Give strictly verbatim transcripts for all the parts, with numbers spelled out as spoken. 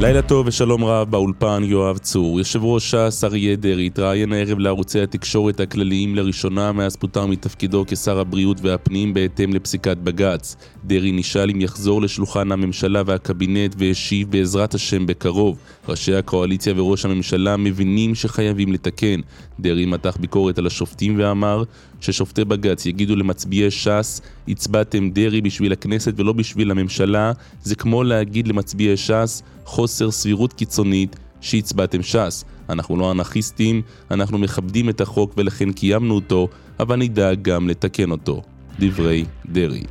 לילה טוב ושלום רב, באולפן יואב צור. יושב ראש ש"ס אריה דרעי התראיין הערב לערוצי התקשורת הכלליים לראשונה מאז פוטר מתפקידו כשר הבריאות והפנים בהתאם לפסיקת בג"ץ. דרעי נשאל אם יחזור לשולחן הממשלה והקבינט והשיב בעזרת השם בקרוב. ראשי הקואליציה וראש הממשלה מבינים שחייבים לתקן. דרעי מתח ביקורת על השופטים ואמר ששופטי בג"ץ יגידו למצביעי ש"ס, הצבעתם דרעי בשביל הכנסת ולא בשביל הממשלה, זה כמו להגיד למצביעי ש"ס, חוסר סבירות קיצונית שהצבעתם ש"ס. אנחנו לא אנרכיסטים, אנחנו מכבדים את החוק ולכן קיימנו אותו, אבל נדאג גם לתקן אותו. דברי דרעי.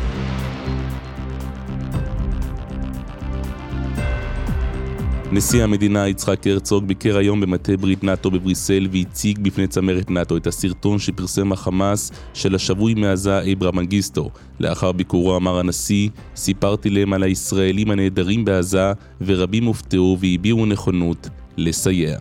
נשיא המדינה יצחק הרצוג ביקר היום במטה ברית נאטו בבריסל והציג בפני צמרת נאטו את הסרטון שפרסם החמאס של השבוי מעזה אברה מנגיסטו. לאחר ביקורו אמר הנשיא, סיפרתי להם על הישראלים הנהדרים בעזה ורבים הופתעו והביעו נכונות לסייע.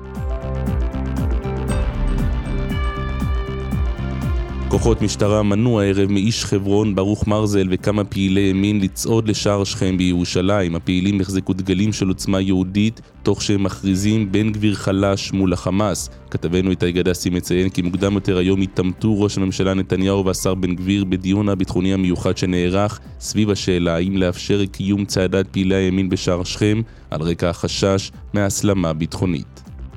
כוחות משטרה מנעו הערב מאיש חברון ברוך מרזל וכמה פעילי ימין לצעוד לשער שכם בירושלים. הפעילים החזיקו דגלים של עוצמה יהודית תוך שהם מכריזים בן גביר חלש מול החמאס. כתבנו איתי גדסי מציין כי מוקדם יותר היום התעמתו ראש הממשלה נתניהו והשר בן גביר בדיון הביטחוני המיוחד שנערך סביב השאלה האם לאפשר קיום צעדת פעילי הימין בשער שכם על רקע החשש מהסלמה ביטחונית.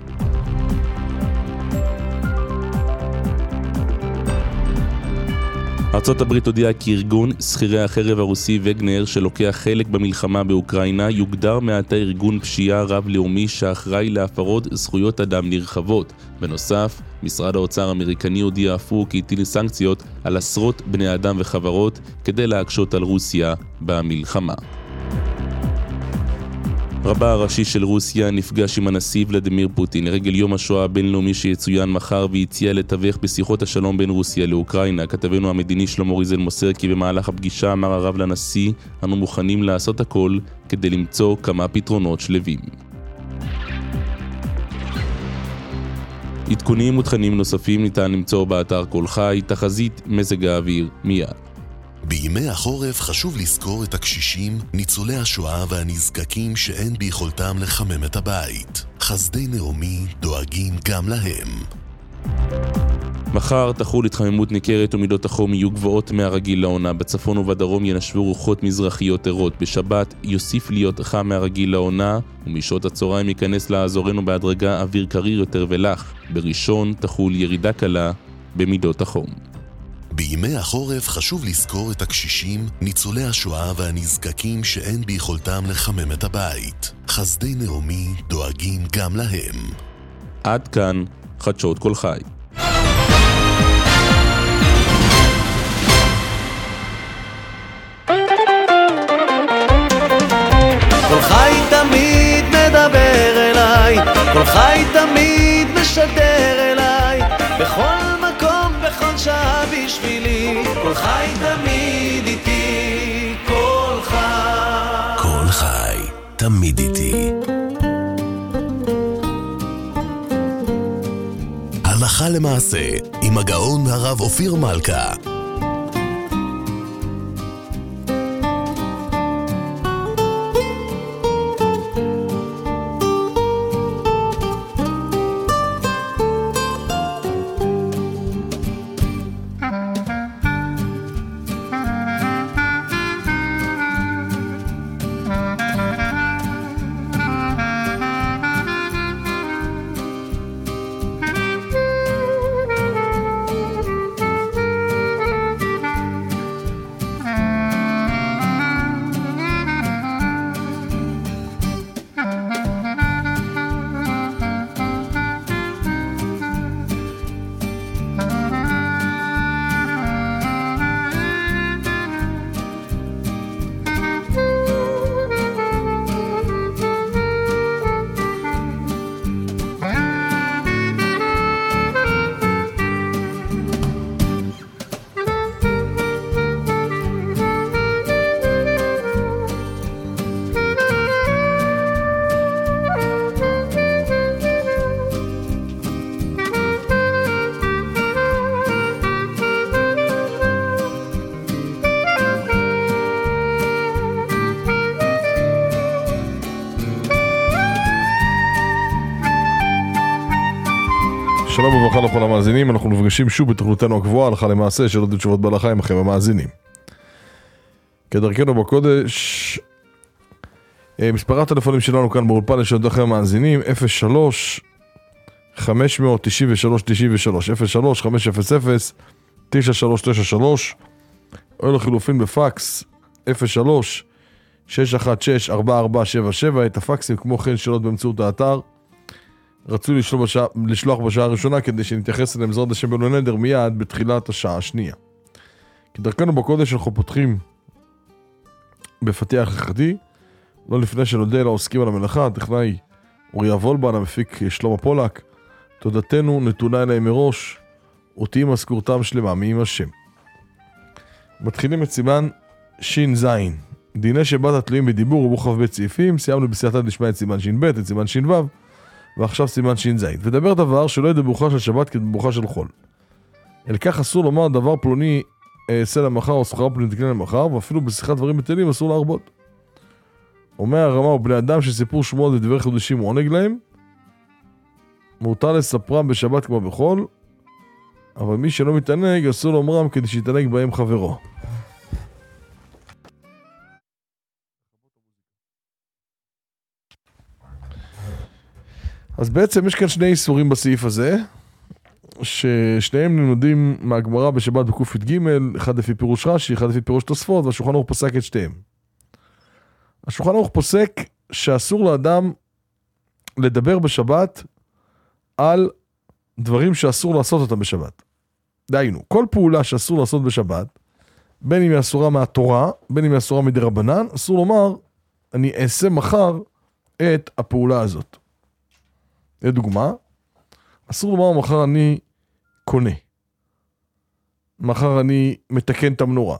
ארצות הברית הודיעה כי ארגון שכירי החרב הרוסי וגנר שלוקח חלק במלחמה באוקראינה יוגדר מעתה ארגון פשיעה רב-לאומי שאחראי להפרות זכויות אדם נרחבות. בנוסף, משרד האוצר האמריקני הודיע אף הוא כי הטיל סנקציות על עשרות בני אדם וחברות כדי להקשות על רוסיה במלחמה. רבה הראשי של רוסיה נפגש עם הנשיא ולדימיר פוטין לרגל יום השואה הבינלאומי שיצוין מחר והציע לתווך בשיחות השלום בין רוסיה לאוקראינה. כתבנו המדיני שלמה ריזל מוסר כי במהלך הפגישה אמר הרב לנשיא, אנו מוכנים לעשות הכל כדי למצוא כמה פתרונות שלבים. עדכונים ותכנים נוספים ניתן למצוא באתר כל חי. תחזית מזג האוויר מיד. בימי החורף חשוב לזכור את הקשישים, ניצולי השואה והנזקקים שאין ביכולתם לחמם את הבית. חסדי נעמי דואגים גם להם. מחר תחול התחממות ניכרת ומידות החום יהיו גבוהות מהרגיל לעונה. בצפון ובדרום ינשבו רוחות מזרחיות ערות. בשבת יוסיף להיות חם מהרגיל לעונה, ומשעות הצהריים ייכנס לאזורנו בהדרגה אוויר קריר יותר ולח. בראשון תחול ירידה קלה במידות החום. בימי החורף חשוב לזכור את הקשישים, ניצולי השואה והנזקקים שאין ביכולתם לחמם את הבית. חסדי נעמי דואגים גם להם. עד כאן חדשות כל חי. כל חי תמיד מדבר אליי, כל חי תמיד משדר אליי, בכל מקום, בכל שעה בשבילי, כל חי תמיד איתי, כל חי. כל חי תמיד איתי. הלכה למעשה, עם הגאון הרב אופיר מלכה. שלום וברכה לכל המאזינים, אנחנו נפגשים שוב בתוכניתנו הקבועה, הלכה למעשה, שאלות ותשובות בהלכה עם לכם המאזינים. כדרכנו בקודש, מספר הטלפונים שלנו כאן באולפן לשאלות לכם המאזינים, אפס שלוש חמש תשע שלוש תשע שלוש, אפס שלוש חמש אפס אפס תשע שלוש תשע שלוש, או לחילופין בפקס, אפס שלוש שש אחת שש ארבע ארבע שבע שבע, את הפקסים כמו כן שאלות באמצעות האתר. רצו לשלוח בשעה, לשלוח בשעה הראשונה כדי שנתייחס אליהם בעזרת השם בנו נדר מיד בתחילת השעה השנייה. כדרכנו בקודש אנחנו פותחים בפתיח הלכתי, לא לפני שנודה לעוסקים על המלאכה, הטכנאי אוריה וולבן, המפיק שלמה פולק. תודתנו נתונה אליהם מראש, ותהי משכורתם שלמה מעם השם. מתחילים את סימן שין זין, דיני שבת התלויים בדיבור ובוכב בית סעיפים. סיימנו בסייעתא דשמיא את סימן שין בית, את סימן שין וו, ועכשיו סימן שין זין. ודבר דבר שלא יהיה דברוכה של שבת כדברוכה של חול. אל כך אסור לומר דבר פלוני אעשה למחר או סחרה פלוני תקנה למחר, ואפילו בשיחת דברים בטלים אסור להרבות. אומר הרמה ובני אדם שסיפור שמועות ודבר חידושים הוא עונג להם, מותר לספרם בשבת כמו בחול, אבל מי שלא מתענג אסור לומרם כדי שיתענג בהם חברו. אז בעצם יש כאן שני איסורים בסעיף הזה, ששניהם נלמדים מהגמרא בשבת בקוף ג', אחד לפי פירוש רש"י, אחד לפי פירוש תוספות, והשולחן ערוך פסק את שתיהם. השולחן ערוך פוסק שאסור לאדם לדבר בשבת על דברים שאסור לעשות אותם בשבת. דהיינו, כל פעולה שאסור לעשות בשבת, בין אם היא אסורה מהתורה, בין אם היא אסורה מדרבנן, אסור לומר, אני אעשה מחר את הפעולה הזאת. לדוגמה, אסור לומר מחר אני קונה, מחר אני מתקן את המנורה,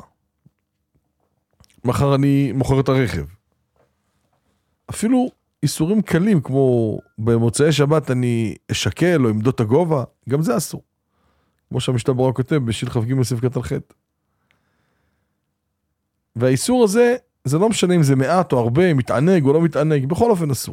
מחר אני מוכר את הרכב. אפילו איסורים קלים כמו במוצאי שבת אני אשקל או עמדות הגובה, גם זה אסור. כמו שהמשנה ברורה כותב בשילחא ג' סעיף קטן ח'. והאיסור הזה, זה לא משנה אם זה מעט או הרבה, מתענג או לא מתענג, בכל אופן אסור.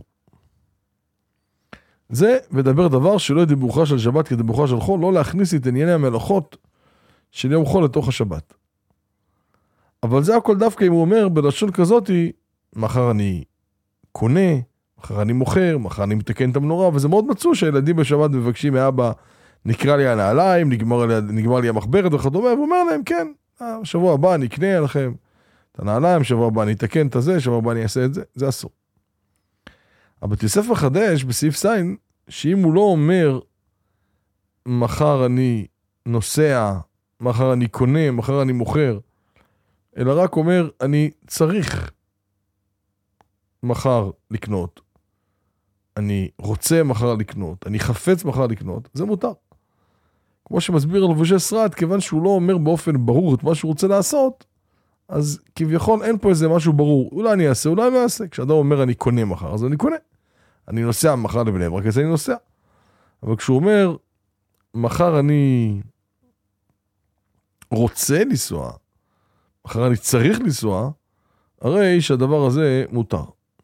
זה ודבר דבר שלא יהיה דיבורך של שבת כדיבורך של חול, לא להכניס את ענייני המלאכות של יום חול לתוך השבת. אבל זה הכל דווקא אם הוא אומר בלשון כזאת, מחר אני קונה, מחר אני מוכר, מחר אני מתקן את המנורה, וזה מאוד מצוא שהילדים בשבת מבקשים מאבא, נקרא לי הנעליים, נגמר לי, נגמר לי המחברת וכדומה, והוא אומר להם, כן, שבוע הבא אני אקנה לכם את הנעליים, שבוע הבא אני אתקן את זה, שבוע הבא אני אעשה את זה, זה אסור. אבל תוסף מחדש בסעיף סיין, שאם הוא לא אומר, מחר אני נוסע, מחר אני קונה, מחר אני מוכר, אלא רק אומר, אני צריך מחר לקנות, אני רוצה מחר לקנות, אני חפץ מחר לקנות, זה מותר. כמו שמסביר לבושי שרד, כיוון שהוא לא אומר באופן ברור את מה שהוא רוצה לעשות, אז כביכול אין פה איזה משהו ברור, אולי אני אעשה, אולי אני אעשה. כשאדם אומר אני קונה מחר, אז אני קונה. אני נוסע מחר לבני ברק, אז אני נוסע. אבל כשהוא אומר, מחר אני רוצה לנסוע, מחר אני צריך לנסוע, הרי שהדבר הזה מותר.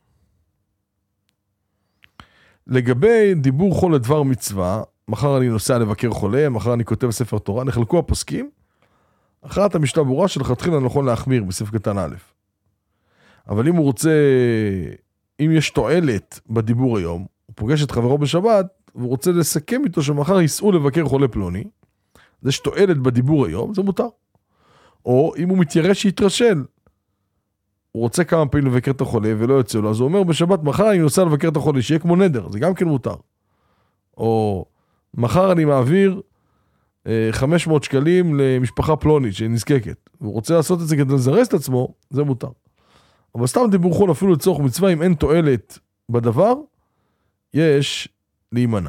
לגבי דיבור חול לדבר מצווה, מחר אני נוסע לבקר חולה, מחר אני כותב ספר תורה, נחלקו הפוסקים, אחת המשנה ברורה שלכתחילה נכון להחמיר בסעיף קטן א'. אבל אם הוא רוצה, אם יש תועלת בדיבור היום, הוא פוגש את חברו בשבת, והוא רוצה לסכם איתו שמחר ייסעו לבקר חולה פלוני, זה שתועלת בדיבור היום, זה מותר. או אם הוא מתיירש שיתרשל, הוא רוצה כמה פעמים לבקר את החולה ולא יוצא לו, אז הוא אומר בשבת, מחר אני נוסע לבקר את החולה, שיהיה כמו נדר, זה גם כן מותר. או מחר אני מעביר אה, חמש מאות שקלים למשפחה פלונית שנזקקת, והוא רוצה לעשות את זה כדי לזרז את עצמו, זה מותר. אבל סתם דיבור חול אפילו לצורך מצווה, אם אין תועלת בדבר, יש להימנע.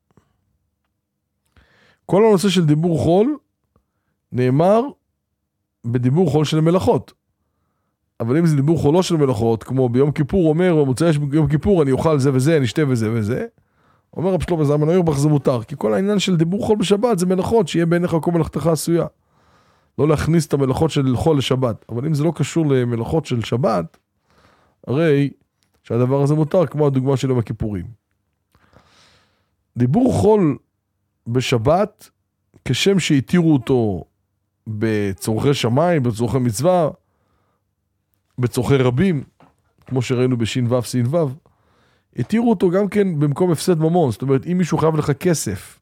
כל הנושא של דיבור חול נאמר בדיבור חול של מלאכות. אבל אם זה דיבור חולו של מלאכות, כמו ביום כיפור אומר, במוצאי ביום כיפור אני אוכל זה וזה, אני אשתה וזה וזה, אומר רב שלמה זלמן אוירבך זה מותר, כי כל העניין של דיבור חול בשבת זה מלאכות, שיהיה בעיניך כל מלאכתך עשויה. לא להכניס את המלאכות של חול לשבת. אבל אם זה לא קשור למלאכות של שבת, הרי שהדבר הזה מותר, כמו הדוגמה של יום הכיפורים. דיבור חול בשבת, כשם שהתירו אותו בצורכי שמיים, בצורכי מצווה, בצורכי רבים, כמו שראינו בשין וו, סין וו, התירו אותו גם כן במקום הפסד ממון. זאת אומרת, אם מישהו חייב לך כסף,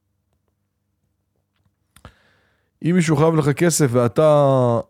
אם מישהו חייב לך כסף ואתה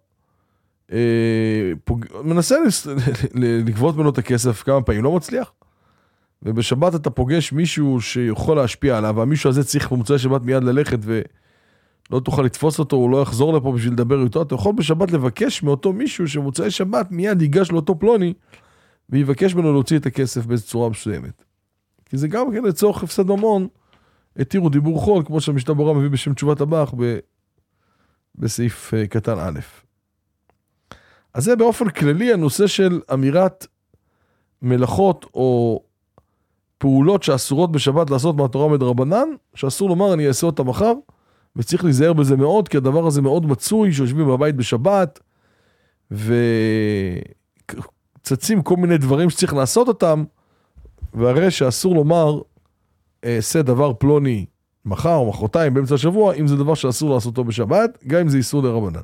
אה, פוג... מנסה לגבות ממנו את הכסף כמה פעמים, לא מצליח. ובשבת אתה פוגש מישהו שיכול להשפיע עליו, והמישהו הזה צריך במוצאי שבת מיד ללכת ולא תוכל לתפוס אותו, הוא לא יחזור לפה בשביל לדבר איתו. אתה יכול בשבת לבקש מאותו מישהו שמוצאי שבת מיד ייגש לאותו פלוני, ויבקש ממנו להוציא את הכסף באיזו צורה מסוימת. כי זה גם כן לצורך הפסד ממון, התירו דיבור חול, כמו שהמשנה ברורה מביא בשם תשובת הבח, ב... בסעיף קטן א'. אז זה באופן כללי הנושא של אמירת מלאכות או פעולות שאסורות בשבת לעשות מהתורה מדרבנן, שאסור לומר אני אעשה אותה מחר, וצריך להיזהר בזה מאוד, כי הדבר הזה מאוד מצוי, שיושבים בבית בשבת, וצצים כל מיני דברים שצריך לעשות אותם, והרי שאסור לומר, עשה דבר פלוני מחר או מחרתיים באמצע השבוע, אם זה דבר שאסור לעשותו בשבת, גם אם זה איסור דרבנן.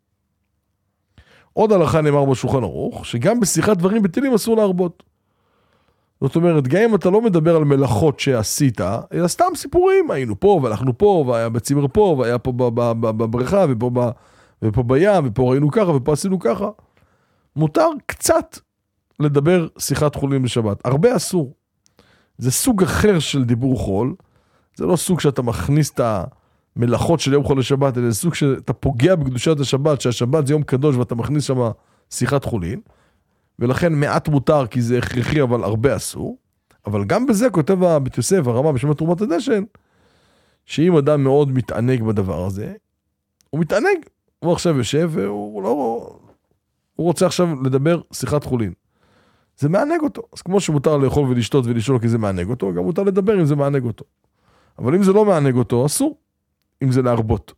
עוד הלכה נאמר בשולחן ערוך, שגם בשיחת דברים בטלים אסור להרבות. זאת אומרת, גם אם אתה לא מדבר על מלאכות שעשית, אלא סתם סיפורים, היינו פה והלכנו פה, והיה בצימר פה, והיה פה בבריכה, ופה, ב, ופה בים, ופה ראינו ככה, ופה עשינו ככה. מותר קצת לדבר שיחת חולין בשבת. הרבה אסור. זה סוג אחר של דיבור חול, זה לא סוג שאתה מכניס את המלאכות של יום חול לשבת, אלא זה סוג שאתה פוגע בקדושת השבת, שהשבת זה יום קדוש ואתה מכניס שם שיחת חולין, ולכן מעט מותר כי זה הכרחי, אבל הרבה אסור. אבל גם בזה כותב הבית יוסף, הרמה בשם תרומת הדשן, שאם אדם מאוד מתענג בדבר הזה, הוא מתענג, הוא עכשיו יושב והוא לא, הוא רוצה עכשיו לדבר שיחת חולין. זה מענג אותו. אז כמו שמותר לאכול ולשתות ולשאול כי זה מענג אותו, גם מותר לדבר אם זה מענג אותו. אבל אם זה לא מענג אותו, אסור. אם זה להרבות.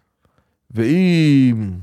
ואם,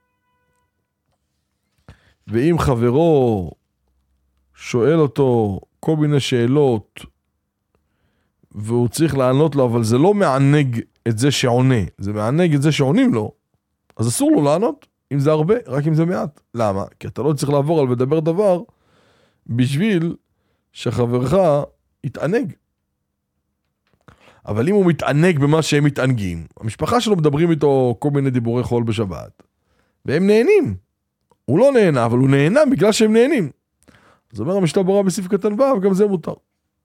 ואם חברו שואל אותו כל מיני שאלות, והוא צריך לענות לו, אבל זה לא מענג את זה שעונה, זה מענג את זה שעונים לו, אז אסור לו לענות, אם זה הרבה, רק אם זה מעט. למה? כי אתה לא צריך לעבור על ודבר דבר, בשביל שחברך יתענג. אבל אם הוא מתענג במה שהם מתענגים, המשפחה שלו מדברים איתו כל מיני דיבורי חול בשבת, והם נהנים. הוא לא נהנה, אבל הוא נהנה בגלל שהם נהנים. אז אומר המשנה ברורה בסעיף קטן ו', גם זה מותר.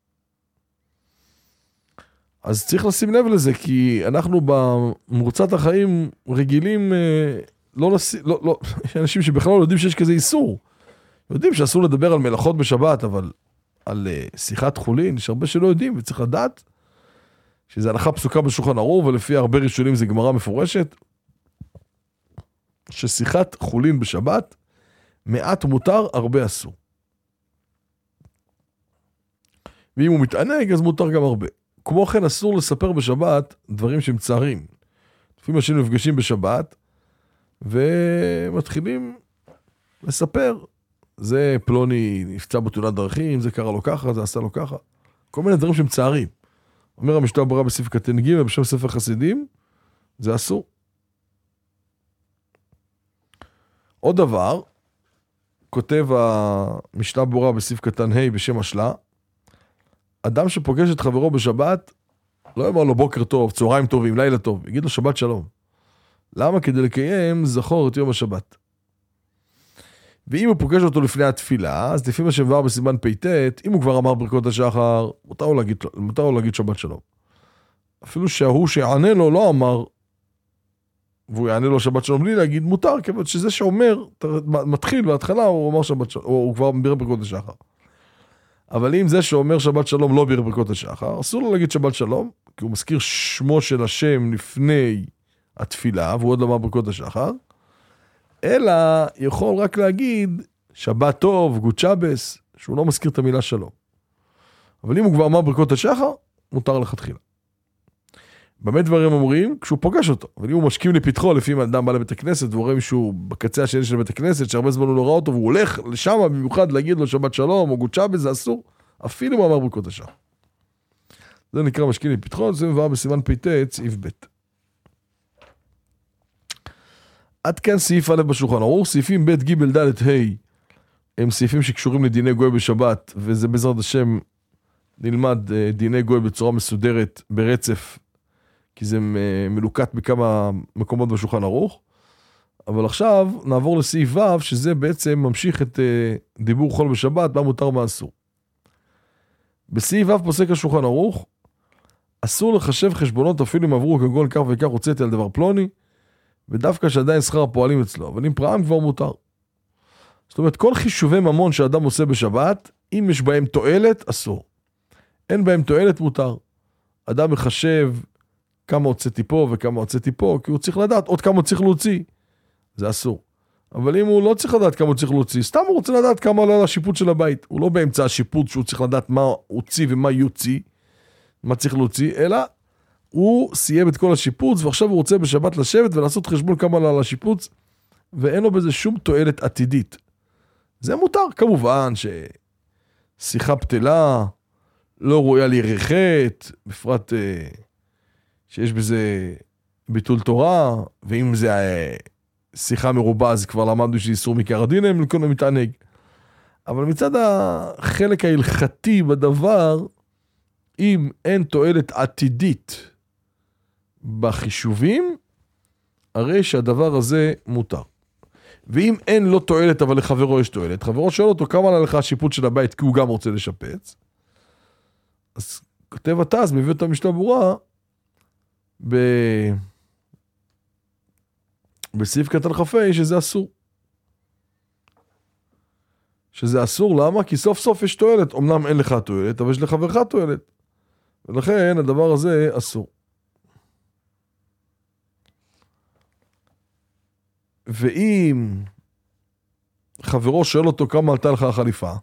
אז צריך לשים לב לזה, כי אנחנו במרוצת החיים רגילים, לא לשים, לא, לא, יש אנשים שבכלל לא יודעים שיש כזה איסור. יודעים שאסור לדבר על מלאכות בשבת, אבל על שיחת חולין, יש הרבה שלא יודעים, וצריך לדעת, שזה הלכה פסוקה בשולחן ערוך, ולפי הרבה ראשונים זה גמרא מפורשת, ששיחת חולין בשבת, מעט מותר, הרבה אסור. ואם הוא מתענג, אז מותר גם הרבה. כמו כן, אסור לספר בשבת דברים שהם צערים. לפעמים אנשים נפגשים בשבת, ומתחילים לספר. זה פלוני נפצע בתאונת דרכים, זה קרה לו ככה, זה עשה לו ככה. כל מיני דברים שהם צערים. אומר המשנה ברורה בסעיף קטן ג' בשם ספר חסידים, זה אסור. עוד דבר, כותב המשנה ברורה בסעיף קטן ה' בשם השלה, אדם שפוגש את חברו בשבת, לא יאמר לו בוקר טוב, צהריים טובים, לילה טוב, יגיד לו שבת שלום. למה? כדי לקיים זכור את יום השבת. ואם הוא פוגש אותו לפני התפילה, אז לפי מה שמבואר בסימן פ"ט, אם הוא כבר אמר ברכות השחר, מותר לו להגיד, מותר לו להגיד שבת שלום. אפילו שההוא שיענה לו לא אמר, והוא יענה לו שבת שלום בלי להגיד, מותר, כיוון שזה שאומר, מתחיל בהתחלה, הוא אומר שבת שלום, הוא כבר בירך ברכות השחר. אבל אם זה שאומר שבת שלום לא בירך ברכות השחר, אסור לו להגיד שבת שלום, כי הוא מזכיר שמו של השם לפני התפילה, והוא עוד לא אמר ברכות השחר, אלא יכול רק להגיד שבת טוב, גוד שבס, שהוא לא מזכיר את המילה שלום. אבל אם הוא כבר אמר ברכות השחר, מותר לכתחילה. באמת דברים אומרים, כשהוא פוגש אותו. אבל אם הוא משכים לפתחו, לפי אדם בא לבית הכנסת, והוא רואה מישהו בקצה השני של בית הכנסת, שהרבה זמן הוא לא ראה אותו, והוא הולך לשם במיוחד להגיד לו שבת שלום, או גוד שבס, זה אסור, אפילו הוא אמר ברכות השחר. זה נקרא משכין לפתחו, זה מבואר בסימן פ"ט, סעיף ב'. עד כאן סעיף א' בשולחן ערוך. סעיפים ב', ג', ד', ה' הם סעיפים שקשורים לדיני גוי בשבת, וזה בעזרת השם נלמד דיני גוי בצורה מסודרת ברצף, כי זה מלוקט בכמה מקומות בשולחן ערוך. אבל עכשיו נעבור לסעיף ו', שזה בעצם ממשיך את דיבור חול בשבת, מה מותר מה אסור. בסעיף ו' פוסק השולחן ערוך, אסור לחשב חשבונות אפילו אם עברו כגון כך וכך הוצאתי על דבר פלוני, ודווקא שעדיין שכר הפועלים אצלו, אבל אם פרעם כבר מותר. זאת אומרת, כל חישובי ממון שאדם עושה בשבת, אם יש בהם תועלת, אסור. אין בהם תועלת, מותר. אדם מחשב כמה הוצאתי פה וכמה הוצאתי פה, כי הוא צריך לדעת עוד כמה הוא צריך להוציא. זה אסור. אבל אם הוא לא צריך לדעת כמה הוא צריך להוציא, סתם הוא רוצה לדעת כמה עולה לשיפוט של הבית. הוא לא באמצע השיפוט שהוא צריך לדעת מה הוציא ומה יוציא, מה צריך להוציא, אלא הוא סיים את כל השיפוץ, ועכשיו הוא רוצה בשבת לשבת ולעשות חשבון כמה עולה לשיפוץ, ואין לו בזה שום תועלת עתידית. זה מותר, כמובן ששיחה פתלה, לא רואה להירחת, בפרט אה, שיש בזה ביטול תורה, ואם זה אה, שיחה מרובה, אז כבר למדנו שאיסור מעיקר הדין, הם לכל מתענג. אבל מצד החלק ההלכתי בדבר, אם אין תועלת עתידית בחישובים, הרי שהדבר הזה מותר. ואם אין לו תועלת, אבל לחברו יש תועלת, חברו שואל אותו כמה עלה לך השיפוט של הבית, כי הוא גם רוצה לשפץ, אז כותב התז, מביא אותה משנה ברורה, ב... בסעיף קטן חפי, שזה אסור. שזה אסור, למה? כי סוף סוף יש תועלת, אמנם אין לך תועלת, אבל יש לחברך תועלת. ולכן הדבר הזה אסור. ואם חברו שואל אותו כמה עלתה לך החליפה,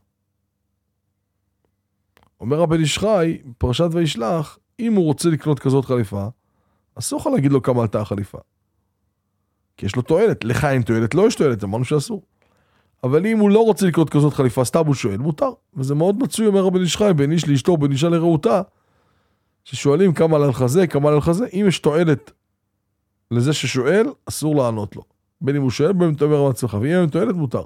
אומר רבן איש חי, פרשת וישלח, אם הוא רוצה לקנות כזאת חליפה, אסור לך להגיד לו כמה עלתה החליפה. כי יש לו תועלת, לך אין תועלת, לא יש תועלת, אמרנו שאסור. אבל אם הוא לא רוצה לקנות כזאת חליפה, סתם הוא שואל, מותר. וזה מאוד מצוי, אומר רבן איש חי, בין איש לאשתו, בין אישה לרעותה, ששואלים כמה עלה לך זה, כמה עלה לך זה, אם יש תועלת לזה ששואל, אסור לענות לו. בין אם הוא שואל, בין אם אתה אומר מעצמך, ואם אין תועלת, מותר.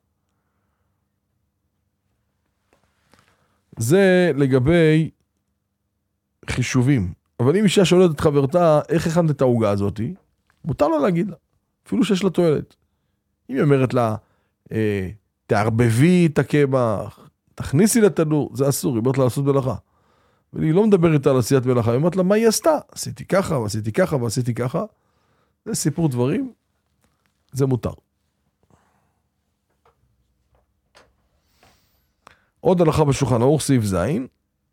זה לגבי חישובים. אבל אם אישה שואלת את חברתה, איך הכנת את ההוגה הזאת, מותר לה להגיד לה, אפילו שיש לה תועלת. אם היא אומרת לה, אה, תערבבי את הקמח, תכניסי לתנור, זה אסור, היא אומרת לה לעשות מלאכה. והיא לא מדברת על עשיית מלאכה, היא אומרת לה, מה היא עשתה? עשיתי ככה, ועשיתי ככה, ועשיתי ככה. זה סיפור דברים, זה מותר. עוד הלכה בשולחן ערוך, סעיף זין,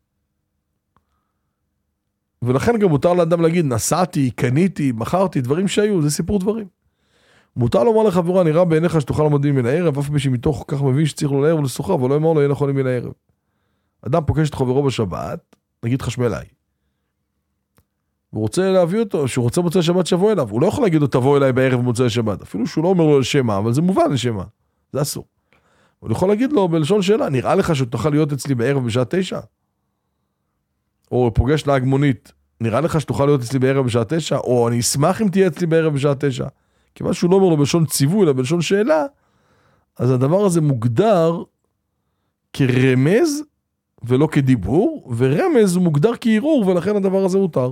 ולכן גם מותר לאדם להגיד, נסעתי, קניתי, מכרתי, דברים שהיו, זה סיפור דברים. מותר לומר לחברה, נראה בעיניך שתוכל לעמוד מן הערב, אף מי שמתוך כך מבין שצריך לו לערב ולסוחר, אבל לא אמר לו, יהיה נכון מן הערב. אדם פוגש את חברו בשבת, נגיד חשמלאי. הוא רוצה להביא אותו, שהוא רוצה מוצא שבת שבוא אליו, הוא לא יכול להגיד לו, תבוא אליי בערב מוצא שבת, אפילו שהוא לא אומר לו לשמה, אבל זה מובן לשמה, זה אסור. הוא יכול להגיד לו בלשון שאלה, נראה לך שתוכל להיות אצלי בערב בשעה תשע? או פוגש נהג מונית, נראה לך שתוכל להיות אצלי בערב בשעה תשע? או אני אשמח אם תהיה אצלי בערב בשעה תשע. כיוון שהוא לא אומר לו בלשון ציווי, אלא בלשון שאלה, אז הדבר הזה מוגדר כרמז, ולא כדיבור, ורמז הוא מוגדר כערעור, ולכן הדבר הזה מותר.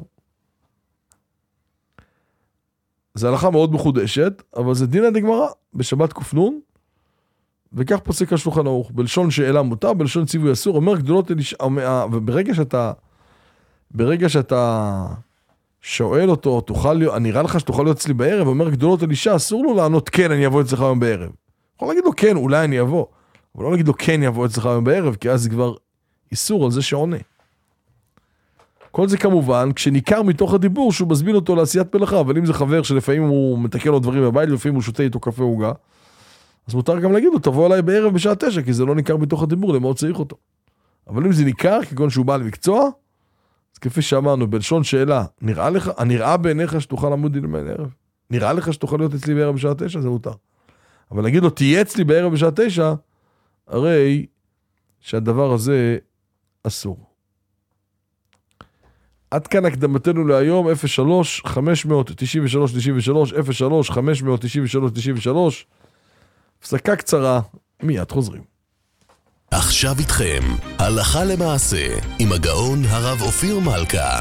זה הלכה מאוד מחודשת, אבל זה דין הדגמרא, בשבת קופנון, וכך פוסק השולחן ערוך, בלשון שאלה מותר, בלשון ציווי אסור, אומר גדולות אלישע, וברגע שאתה, ברגע שאתה שואל אותו, תוכל להיות, אני נראה לך שתוכל להיות אצלי בערב, אומר גדולות אלישע, אסור לו לענות כן, אני אבוא אצלך היום בערב. יכול להגיד לו כן, אולי אני אבוא, אבל לא להגיד לו כן, יבוא אצלך היום בערב, כי אז זה כבר איסור על זה שעונה. כל זה כמובן, כשניכר מתוך הדיבור שהוא מזמין אותו לעשיית מלאכה, אבל אם זה חבר שלפעמים הוא מתקן לו דברים בבית, לפעמים הוא שותה איתו קפה עוגה, אז מותר גם להגיד לו, תבוא אליי בערב בשעה תשע, כי זה לא ניכר מתוך הדיבור, למה הוא צריך אותו. אבל אם זה ניכר, כגון שהוא בא למקצוע, אז כפי שאמרנו, בלשון שאלה, נראה לך, הנראה בעיניך שתוכל לעמוד דין בערב? נראה לך שתוכל להיות אצלי בערב בשעה תשע? זה מותר. אבל להגיד לו, תהיה אצלי בערב בשעה תשע, הרי שהדבר הזה אסור. עד כאן הקדמתנו להיום, אפס שלוש חמש תשע שלוש תשע שלוש, אפס שלוש חמש תשע שלוש תשע שלוש. הפסקה קצרה, מיד חוזרים. עכשיו איתכם, הלכה למעשה, עם הגאון הרב אופיר מלכה.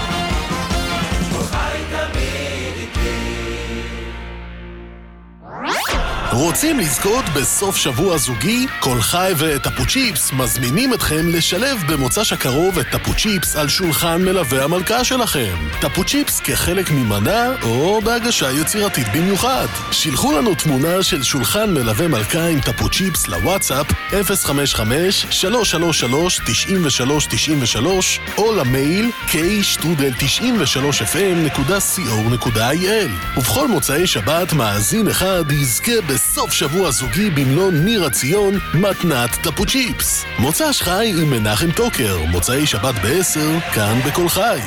רוצים לזכות בסוף שבוע זוגי? כל חי וטפו צ'יפס מזמינים אתכם לשלב במוצ"ש הקרוב את טפו צ'יפס על שולחן מלווה המלכה שלכם. טפו צ'יפס כחלק ממנה או בהגשה יצירתית במיוחד. שילחו לנו תמונה של שולחן מלווה מלכה עם טפו צ'יפס לוואטסאפ אפס חמש חמש שלוש שלוש שלוש תשע שלוש תשע שלוש או למייל קיי שטרודל תשעים ושלוש אף אם נקודה סי או נקודה איי אל. ובכל מוצאי שבת מאזין אחד יזכה בסוף שבוע זוגי במלון ניר הציון מתנת טפו צ'יפס. מוצ"ש חי עם מנחם טוקר, מוצאי שבת בעשר, כאן בכל חי.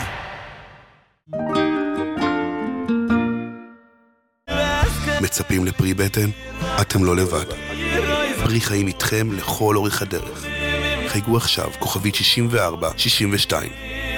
מצפים לפרי בטן? אתם לא לבד. פרי חיים איתכם לכל אורך הדרך. חייגו עכשיו, כוכבית שישים וארבע שישים ושתיים.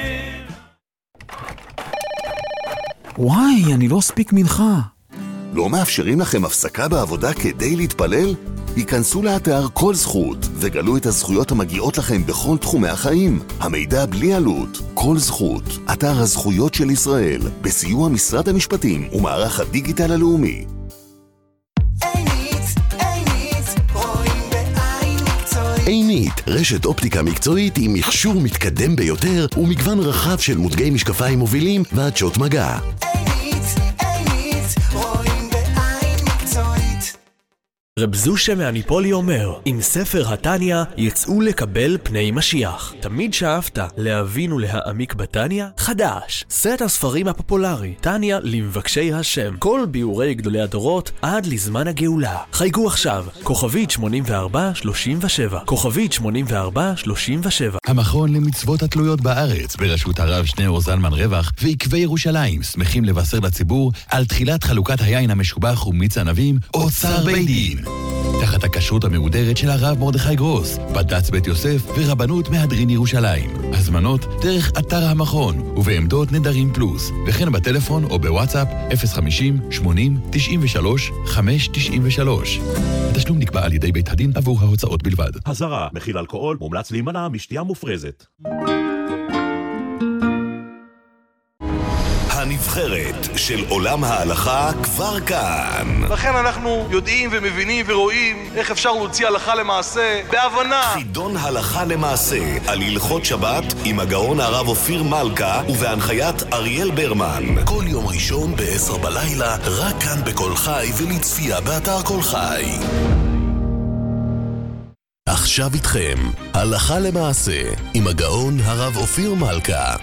וואי, אני לא אספיק מנחה. לא מאפשרים לכם הפסקה בעבודה כדי להתפלל? היכנסו לאתר כל זכות וגלו את הזכויות המגיעות לכם בכל תחומי החיים. המידע בלי עלות. כל זכות, אתר הזכויות של ישראל, בסיוע משרד המשפטים ומערך הדיגיטל הלאומי. עינית, רשת אופטיקה מקצועית עם מכשור מתקדם ביותר ומגוון רחב של מותגי משקפיים מובילים ועדשות מגע. רב זושה מהניפולי אומר, עם ספר התניה יצאו לקבל פני משיח. תמיד שאפת להבין ולהעמיק בתניה? חדש, סט הספרים הפופולרי, תניה למבקשי השם. כל ביאורי גדולי הדורות עד לזמן הגאולה. חייגו עכשיו, כוכבית שמונים וארבע שלושים ושבע, כוכבית שמונים וארבע שלושים ושבע. המכון למצוות התלויות בארץ, בראשות הרב שניאור זלמן רווח ועקבי ירושלים, שמחים לבשר לציבור על תחילת חלוקת היין המשובח ומיץ ענבים, אוצר בית דין. תחת הכשרות המהודרת של הרב מרדכי גרוס, בד"ץ בית יוסף ורבנות מהדרין ירושלים. הזמנות דרך אתר המכון ובעמדות נדרים פלוס, וכן בטלפון או בוואטסאפ אפס חמישים שמונים תשעים ושלוש חמש תשעים ושלוש. התשלום נקבע על ידי בית הדין עבור ההוצאות בלבד. הזרה, מכיל אלכוהול, מומלץ להימנע משתייה מופרזת. הנבחרת של עולם ההלכה כבר כאן. לכן אנחנו יודעים ומבינים ורואים איך אפשר להוציא הלכה למעשה בהבנה. חידון הלכה למעשה על הלכות שבת עם הגאון הרב אופיר מלכה ובהנחיית אריאל ברמן. כל יום ראשון בעשר בלילה, רק כאן בכל חי ולצפייה באתר כל חי. עכשיו איתכם, הלכה למעשה עם הגאון הרב אופיר מלכה.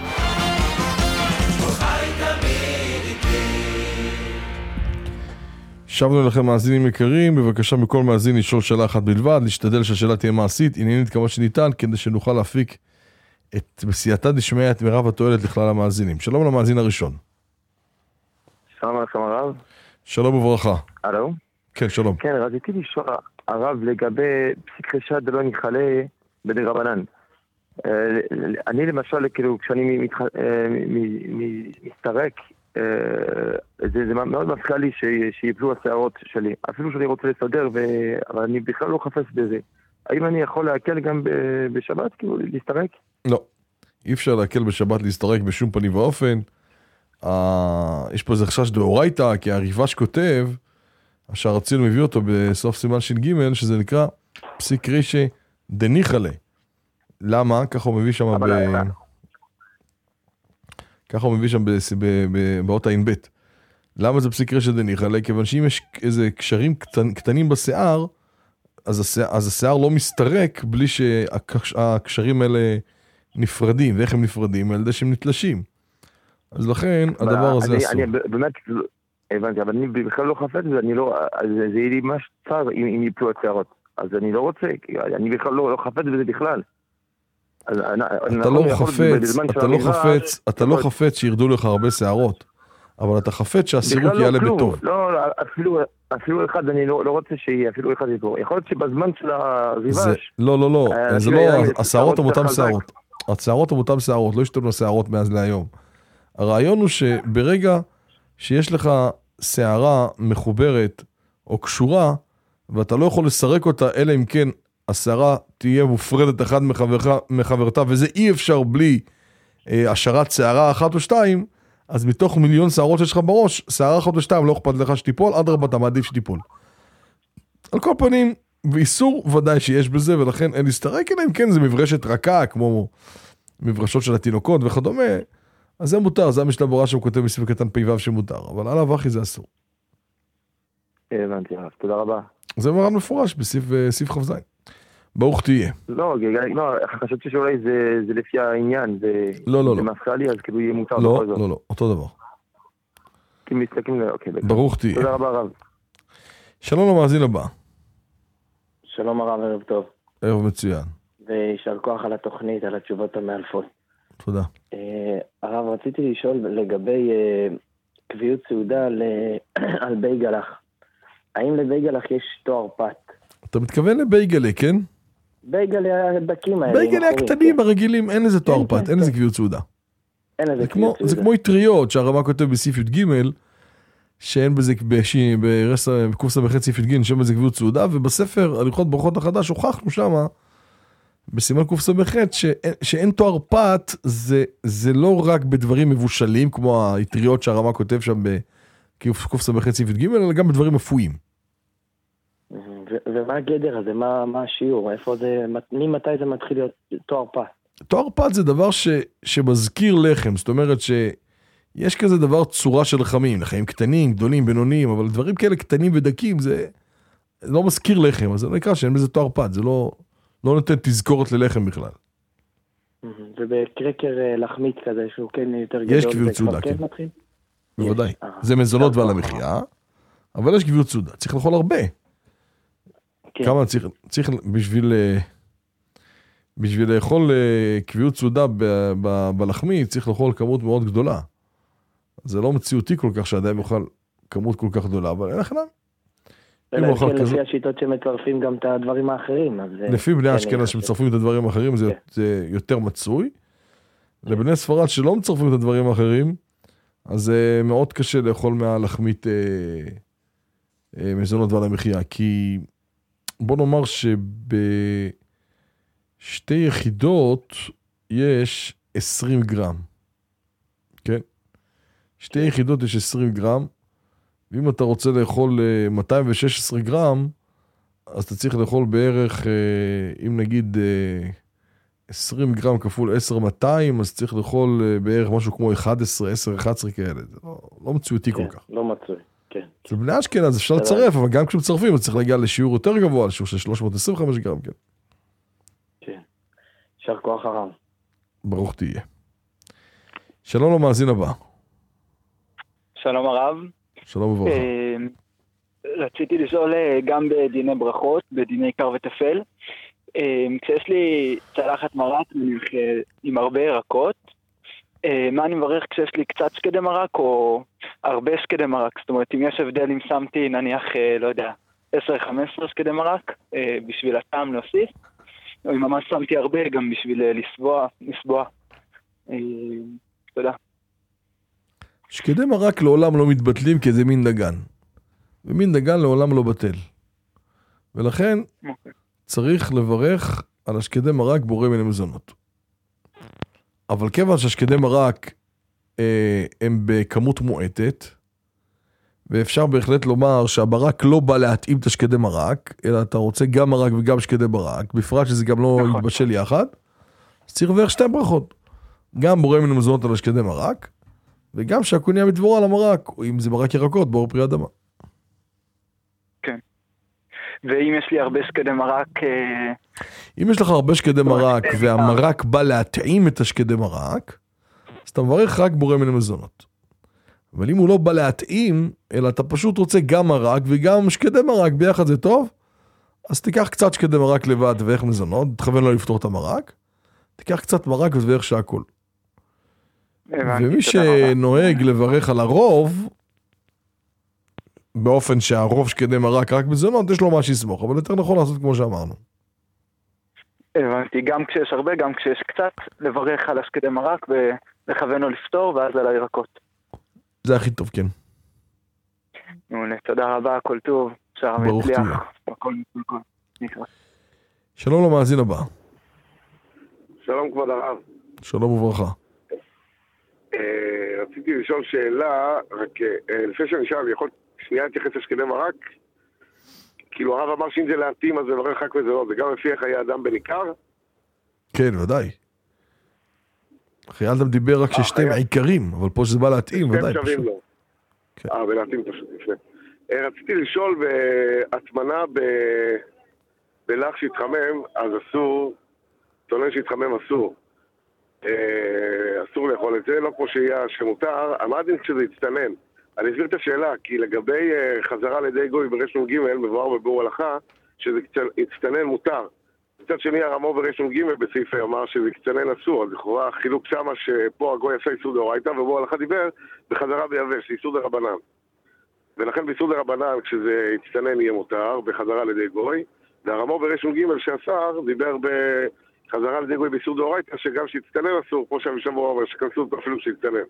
שבנו לכם מאזינים יקרים, בבקשה מכל מאזין לשאול שאלה אחת בלבד, להשתדל שהשאלה תהיה מעשית, עניינית כמה שניתן, כדי שנוכל להפיק את בסייעתא דשמיא את מרב התועלת לכלל המאזינים. שלום למאזין הראשון. שלום עליכם הרב. שלום וברכה. הלו? כן, שלום. כן, רציתי לשאול הרב לגבי פסיק חשד דלא ניחלה בדרבנן. אני למשל, כאילו, כשאני מסתרק, זה, זה מאוד מפריע לי שיפלו השערות שלי, אפילו שאני רוצה לסדר, ו... אבל אני בכלל לא חפש בזה. האם אני יכול להקל גם בשבת, כאילו, להסתרק? לא, אי אפשר להקל בשבת להסתרק בשום פנים ואופן. יש פה איזה חשש דאורייתא, כי הריב"ש כותב, שהרצינו מביא אותו בסוף סימן ש"ג, שזה נקרא פסיק רישא דניחלה. למה? ככה הוא מביא שם ב... ככה הוא מביא שם באות העין בית. למה זה פסיק רישא דניחלה? כיוון שאם יש איזה קשרים קטנים בשיער, אז השיער, אז השיער לא מסתרק בלי שהקשרים האלה נפרדים. ואיך הם נפרדים? על ידי שהם נתלשים. אז לכן הדבר הזה אסור. אני באמת הבנתי, אבל אני בכלל לא חפץ בזה, אני לא, זה יהיה לי ממש צר אם יפלו השערות. אז אני לא רוצה, אני בכלל לא חפץ בזה בכלל. אתה לא חפץ, אתה לא חפץ, אתה לא חפץ שירדו לך הרבה שערות, אבל אתה חפץ שהסירות יעלה בטוב. לא, אפילו אחד אני לא רוצה שיהיה, אפילו אחד יפור. יכול להיות שבזמן של הריב"ש... לא, לא, לא, זה לא, השערות הם אותם שערות. הצערות הם אותם שערות, לא השתנו השערות מאז להיום. הרעיון הוא שברגע שיש לך שערה מחוברת או קשורה, ואתה לא יכול לסרק אותה, אלא אם כן השערה תהיה מופרדת אחד מחברך, מחברתה, וזה אי אפשר בלי אה, השארת שערה אחת או שתיים, אז מתוך מיליון שערות שיש לך בראש, שערה אחת או שתיים לא אכפת לך שתיפול, עד רבה אתה מעדיף שתיפול. על כל פנים, ואיסור ודאי שיש בזה, ולכן אין להסתרק, אלא אם כן זה מברשת רכה, כמו מברשות של התינוקות וכדומה, אז זה מותר, זה המשנה ברורה שהוא כותב בסעיף קטן פ"ו שמותר, אבל עליו אחי זה אסור. הבנתי, רב, תודה רבה. זה מרן מפורש בסעיף כ"ז. ברוך תהיה. לא, לא, חשבתי שאולי זה, זה לפי העניין, זה... לא, לא, זה לא. מסחלי, אז כאילו יהיה מותר. לא, לא, לא, אותו דבר. כי מסתכלים, אוקיי. ברוך תהיה. תודה רבה, רב. שלום למאזין הבא. שלום הרב, ערב טוב. ערב מצוין. וישר כוח על התוכנית, על התשובות המאלפות. תודה. הרב, רציתי לשאול לגבי קביעות סעודה על בייגלח. האם לבייגלח יש תואר פת? אתה מתכוון לבייגלה, כן? בייגלה הדקים האלה. בייגלה הקטנים הרגילים, אין לזה תואר פת, אין לזה קביעות סעודה. אין לזה קביעות סעודה. זה כמו יטריות שהרמה כותב בסעיף י"ג, שאין בזה בקורס המחץ סעיף י"ג, שאין בזה קביעות סעודה, ובספר הליכות ברכות החדש הוכחנו שמה, בסימן קופסה בחטא, שאין תואר פת, זה לא רק בדברים מבושלים, כמו היטריות שהרמה כותב שם בקופסה בחטא סעיף י"ג, אלא גם בדברים אפויים. ומה הגדר הזה? מה השיעור? איפה זה, ממתי זה מתחיל להיות תואר פת? תואר פת זה דבר שמזכיר לחם, זאת אומרת שיש כזה דבר צורה של לחמים, לחמים קטנים, גדולים, בינוניים, אבל דברים כאלה קטנים ודקים, זה לא מזכיר לחם, אז זה נקרא שאין בזה תואר פת, זה לא... לא נותן תזכורת ללחם בכלל. ובקרקר לחמית כזה, שהוא כן יותר גדול, יש קביעות סעודה, כן. בוודאי. זה מזונות ועל המחיה, אבל יש קביעות סעודה. צריך לאכול הרבה. כמה צריך, צריך בשביל, בשביל לאכול קביעות סעודה בלחמית, צריך לאכול כמות מאוד גדולה. זה לא מציאותי כל כך שאדם יאכל כמות כל כך גדולה, אבל אין לכם. לפי השיטות שמצרפים גם את הדברים האחרים. לפי בני אשכנז שמצרפים את הדברים האחרים זה יותר מצוי. לבני ספרד שלא מצרפים את הדברים האחרים, אז זה מאוד קשה לאכול מהלחמית מזונות ועל המחיה. כי בוא נאמר שבשתי יחידות יש עשרים גרם. כן? שתי יחידות יש עשרים גרם. ואם אתה רוצה לאכול מאתיים ושש עשרה גרם, אז אתה צריך לאכול בערך, אם נגיד עשרים גרם כפול עשר מאתיים, אז צריך לאכול בערך משהו כמו אחת עשרה, עשר, אחת עשרה כאלה. זה לא, לא מצויתי כל כך. לא מצוי, כן. זה בני אשכנז, אפשר לצרף, אבל גם כשמצרפים, אז צריך להגיע לשיעור יותר גבוה, לשיעור של שלוש מאות עשרים וחמש גרם, כן. כן. יישר כוח הרב. ברוך תהיה. שלום למאזין הבא. שלום הרב. שלום וברכה. רציתי לשאול גם בדיני ברכות, בדיני קר וטפל. כשיש לי צלחת מרק עם הרבה ירקות, מה אני מברך כשיש לי קצת שקדי מרק או הרבה שקדי מרק? זאת אומרת, אם יש הבדל אם שמתי נניח, לא יודע, עשר חמש עשרה שקדי מרק בשביל הטעם להוסיף, או אם ממש שמתי הרבה גם בשביל לסבוע, לסבוע. תודה. שקדי מרק לעולם לא מתבטלים כי זה מין דגן. ומין דגן לעולם לא בטל. ולכן okay. צריך לברך על השקדי מרק בורא מן המזונות. אבל כיוון שהשקדי מרק אה, הם בכמות מועטת, ואפשר בהחלט לומר שהברק לא בא להתאים את השקדי מרק, אלא אתה רוצה גם מרק וגם שקדי מרק, בפרט שזה גם לא נכון. יתבשל יחד, אז צריך לברך שתי ברכות. גם בורא מן המזונות על השקדי מרק, וגם שהקוניה מתבורה על המרק, או אם זה מרק ירקות, בור פרי אדמה. כן. ואם יש לי הרבה שקדי מרק... אם יש לך הרבה שקדי מרק, והמרק בא להתאים את השקדי מרק, אז אתה מברך רק בורא מן המזונות. אבל אם הוא לא בא להתאים, אלא אתה פשוט רוצה גם מרק וגם שקדי מרק, ביחד זה טוב, אז תיקח קצת שקדי מרק לבד ואיך מזונות, תכוון לא לפתור את המרק, תיקח קצת מרק ואיך שהכל. ומי שנוהג לברך על הרוב, באופן שהרוב שקדי מרק רק מזונות, יש לו מה שיסמוך, אבל יותר נכון לעשות כמו שאמרנו. הבנתי, גם כשיש הרבה, גם כשיש קצת, לברך על השקדי מרק ולכוון או לפתור, ואז על הירקות. זה הכי טוב, כן. מעולה, תודה רבה, הכל טוב, שער מצליח, הכל נקרא. שלום למאזין הבא. שלום כבוד הרב. שלום וברכה. רציתי לשאול שאלה, רק לפני שאני שאל, יכול שנייה להתייחס לשקדי מרק? כאילו הרב אמר שאם זה להתאים אז זה לברך רק וזה לא, זה גם לפי חיי אדם בניכר? כן, ודאי. חיי אדם דיבר רק ששתיים עיקרים, אבל פה שזה בא להתאים, ודאי פשוט. אה, ולהתאים פשוט, לפני. רציתי לשאול בהטמנה בלח שהתחמם, אז אסור, צונן שהתחמם אסור. אסור לאכול את זה, לא כמו שיהיה שמותר, המדין כשזה יצטנן. אני אסביר את השאלה, כי לגבי חזרה לידי גוי ברשום ג' מבואר בביאור הלכה, שזה יצטנן מותר. מצד שני הרמו ברשום ג' בסעיף אמר שזה יצטנן אסור, אז לכאורה חילוק שמה שפה הגוי עשה איסור דאורייתא, וביאור הלכה דיבר בחזרה ביבש, איסור דרבנן. ולכן באיסור דרבנן כשזה יצטנן יהיה מותר, בחזרה לידי גוי, והרמו ברשום ג' שאסר דיבר בחזרה לידי גוי באיסור דאורייתא, שגם שיצטנן אסור, כמו שהמשם אומר, שכנסו אותו אפילו שיצטנן.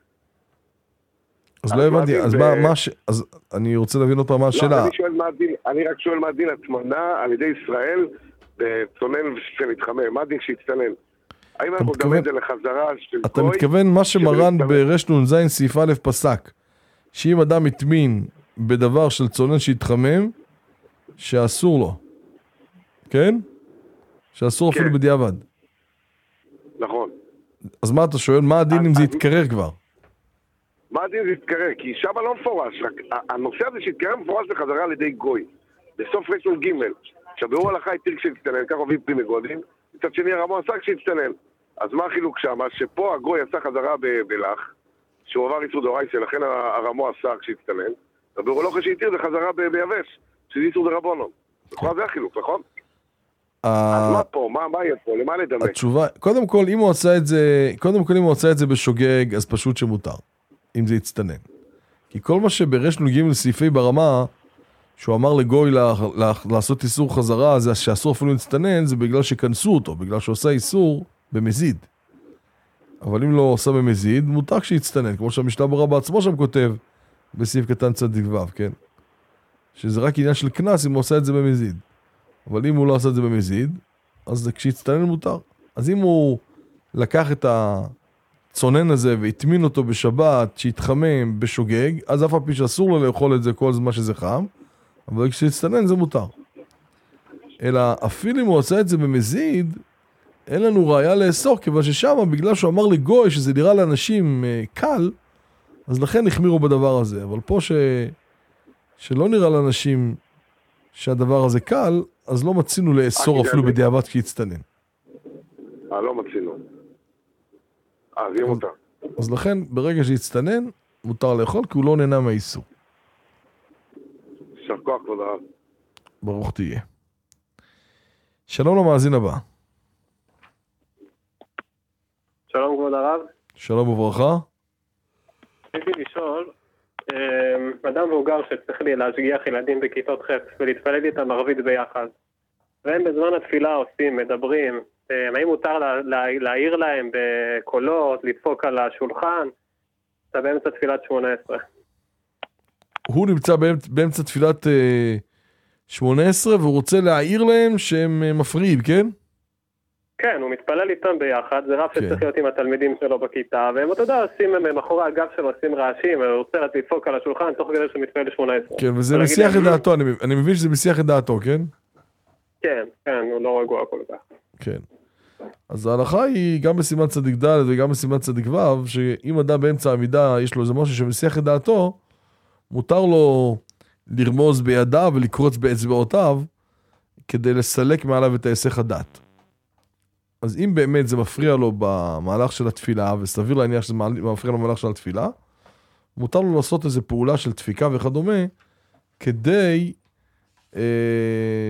אז לא הבנתי, אז מה, אז אני רוצה להבין אותה מה השאלה. אני רק שואל מה הדין הטמנה על ידי ישראל בצונן שנתחמם, מה הדין שהצטנן? האם אנחנו מדברים את זה לחזרה של גוי? אתה מתכוון מה שמרן ברש נ"ז סעיף א' פסק, שאם אדם התמין בדבר של צונן שהתחמם, שאסור לו, כן? שאסור אפילו בדיעבד. נכון. אז מה אתה שואל, מה הדין אם זה יתקרר כבר? מה הדין זה יתקרר? כי שמה לא מפורש, רק הנושא הזה שהתקרר מפורש בחזרה על ידי גוי. בסוף רשום ג' שביאור הלכה התיר כשהצטנן, כך אוהבים פי מגודין, מצד שני הרמו עשה כשהצטנן. אז מה החילוק שמה? שפה הגוי עשה חזרה בלח, שהוא עבר איסור דאורייתא, לכן הרמו עשה כשהצטנן, וביאור הלכה שהתיר זה חזרה ביבש, שזה איסור דרבנן. זה החילוק, נכון? אז מה פה? מה יהיה פה? למה לדמה? התשובה, קודם כל, אם הוא עשה את זה, קודם כל אם הוא עשה את זה בשוגג, אז פשוט שמותר. אם זה יצטנן. כי כל מה שברש נ"ג סעיפי ברמה, שהוא אמר לגוי לעשות איסור חזרה, זה שאסור אפילו להצטנן, זה בגלל שכנסו אותו, בגלל שעושה איסור במזיד. אבל אם לא עושה במזיד, מותר כשיצטנן, כמו שהמשנה ברורה בעצמו שם כותב, בסעיף קטן צדיק ו', כן? שזה רק עניין של כנס אם הוא עושה את זה במזיד. אבל אם הוא לא עושה את זה במזיד, אז כשיצטנן מותר. אז אם הוא לקח את ה... צונן הזה והתמין אותו בשבת שהתחמם בשוגג, אז אף הפי שאסור לו לאכול את זה כל זמן שזה חם, אבל כשהצטנן זה מותר. אלא אפילו אם הוא עושה את זה במזיד, אין לנו ראיה לאסור, כיוון ששם, בגלל שהוא אמר לגוי שזה נראה לאנשים אה, קל, אז לכן החמירו בדבר הזה. אבל פה ש... שלא נראה לאנשים שהדבר הזה קל, אז לא מצינו לאסור אפילו בדיעבד כשהצטנן. אה, לא מצינו. אה, זה יהיה מותר. אז לכן, ברגע שהצטנן, מותר לאכול, כי הוא לא נהנה מהאיסור. יישר כוח, כבוד הרב. ברוך תהיה. שלום למאזין הבא. שלום, כבוד הרב. שלום וברכה. רציתי לשאול, אדם מבוגר שצריך לי להשגיח ילדים בכיתות ח' ולהתפלל איתם ערבית ביחד, והם בזמן התפילה עושים, מדברים, האם מותר לה, לה, להעיר להם בקולות, לדפוק על השולחן? אתה באמצע תפילת שמונה עשרה. הוא נמצא באמצע, באמצע תפילת אה, שמונה עשרה והוא רוצה להעיר להם שהם אה, מפריעים, כן? כן, הוא מתפלל איתם ביחד, זה רב שצריך להיות עם התלמידים שלו בכיתה, והם אתה יודע, עושים מאחורי הגב שלו, עושים רעשים, הוא רוצה לדפוק על השולחן תוך כדי שהוא מתפלל שמונה עשרה. כן, וזה מסיח את דעתו, אני, אני מבין שזה מסיח את דעתו, כן? כן, כן, הוא לא רגוע כל כך. כן. אז ההלכה היא גם בסימן צדיק ד' וגם בסימן צדיק ו', שאם אדם באמצע העמידה יש לו איזה משהו שמסיח את דעתו, מותר לו לרמוז בידיו ולקרוץ באצבעותיו, כדי לסלק מעליו את היסח הדעת. אז אם באמת זה מפריע לו במהלך של התפילה, וסביר להניח שזה מפריע לו במהלך של התפילה, מותר לו לעשות איזו פעולה של דפיקה וכדומה, כדי אה,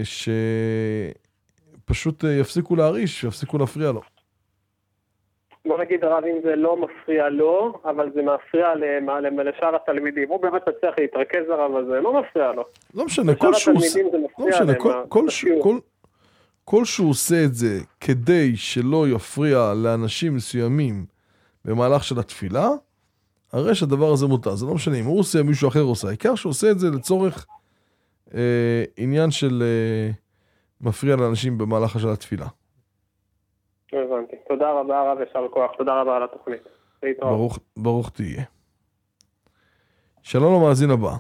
שפשוט יפסיקו להריש, יפסיקו להפריע לו. בוא נגיד הרב, אם זה לא מפריע לו, אבל זה מפריע לשאר התלמידים. הוא באמת צריך להתרכז הרב הזה, לא מפריע לו. לא משנה, כל שהוא... לא משנה, כל... כל שהוא עושה את זה כדי שלא יפריע לאנשים מסוימים במהלך של התפילה, הרי שהדבר הזה מותר. זה לא משנה אם הוא עושה, מישהו אחר עושה. העיקר שהוא עושה את זה לצורך אה, עניין של אה, מפריע לאנשים במהלך של התפילה. הבנתי. תודה רבה הרב ושאר כוח. תודה רבה על התוכנית. ברוך, ברוך תהיה. שלום למאזין הבא.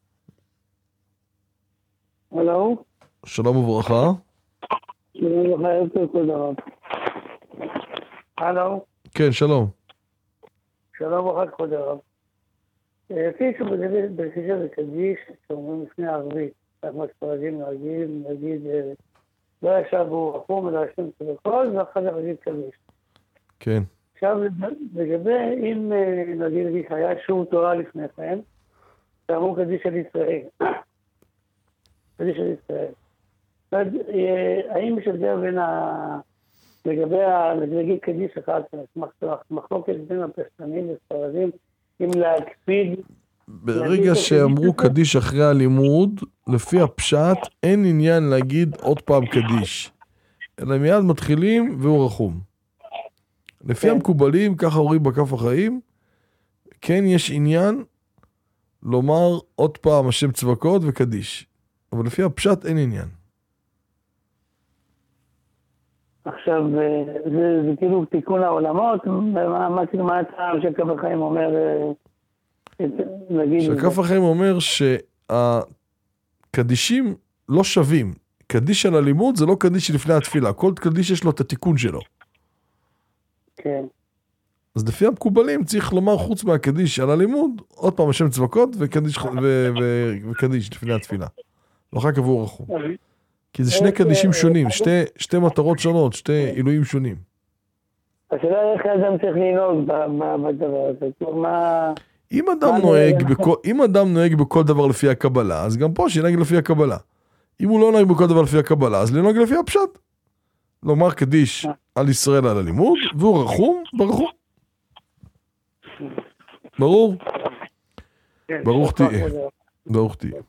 הלו? שלום וברכה. שלום לך, איזה תודה רב. הלו? כן, שלום. שלום וברכה, כבוד הרב. לפי שבקשר לקדיש, שאומרים לפני הערבית, אנחנו הספרדים נוהגים, נגיד, לא ישב הוא רחום, אלא השם צדקות, ואחר כך נגיד קדיש. כן. עכשיו, לגבי אם נגיד נגיד היה שיעור תורה לפני כן, שאמרו קדיש של ישראל. קדיש של ישראל. האם יש הבדל בין ה... לגבי נגיד קדיש אחד, מחלוקת בין הפשטנים וספרדים, אם להקפיד... ברגע שאמרו קדיש אחרי הלימוד, לפי הפשט, אין עניין להגיד עוד פעם קדיש. אלא מיד מתחילים והוא רחום. לפי המקובלים, ככה אומרים בכף החיים, כן יש עניין לומר עוד פעם השם צבקות וקדיש. אבל לפי הפשט אין עניין. עכשיו, זה, זה כאילו תיקון העולמות, מה, מה, מה הטעם שכף החיים אומר... שכף החיים אומר שהקדישים לא שווים. קדיש על הלימוד זה לא קדיש לפני התפילה. כל קדיש יש לו את התיקון שלו. כן. אז לפי המקובלים צריך לומר חוץ מהקדיש על הלימוד, עוד פעם השם צבקות וקדיש, ו- ו- וקדיש לפני התפילה. ואחר כך הוא רחום. כי זה שני קדישים שונים, שתי, שתי מטרות שונות, שתי עילויים שונים. השאלה איך האדם צריך לנהוג בדבר הזה. מה... אם אדם נוהג בכל, אם אדם נוהג בכל דבר לפי הקבלה, אז גם פה שינהג לפי הקבלה. אם הוא לא נוהג בכל דבר לפי הקבלה, אז לנהוג לפי הפשט. לומר קדיש על ישראל על הלימוד, והוא רחום, ברחום. ברור? ברוך תהיה. ברוך תהיה.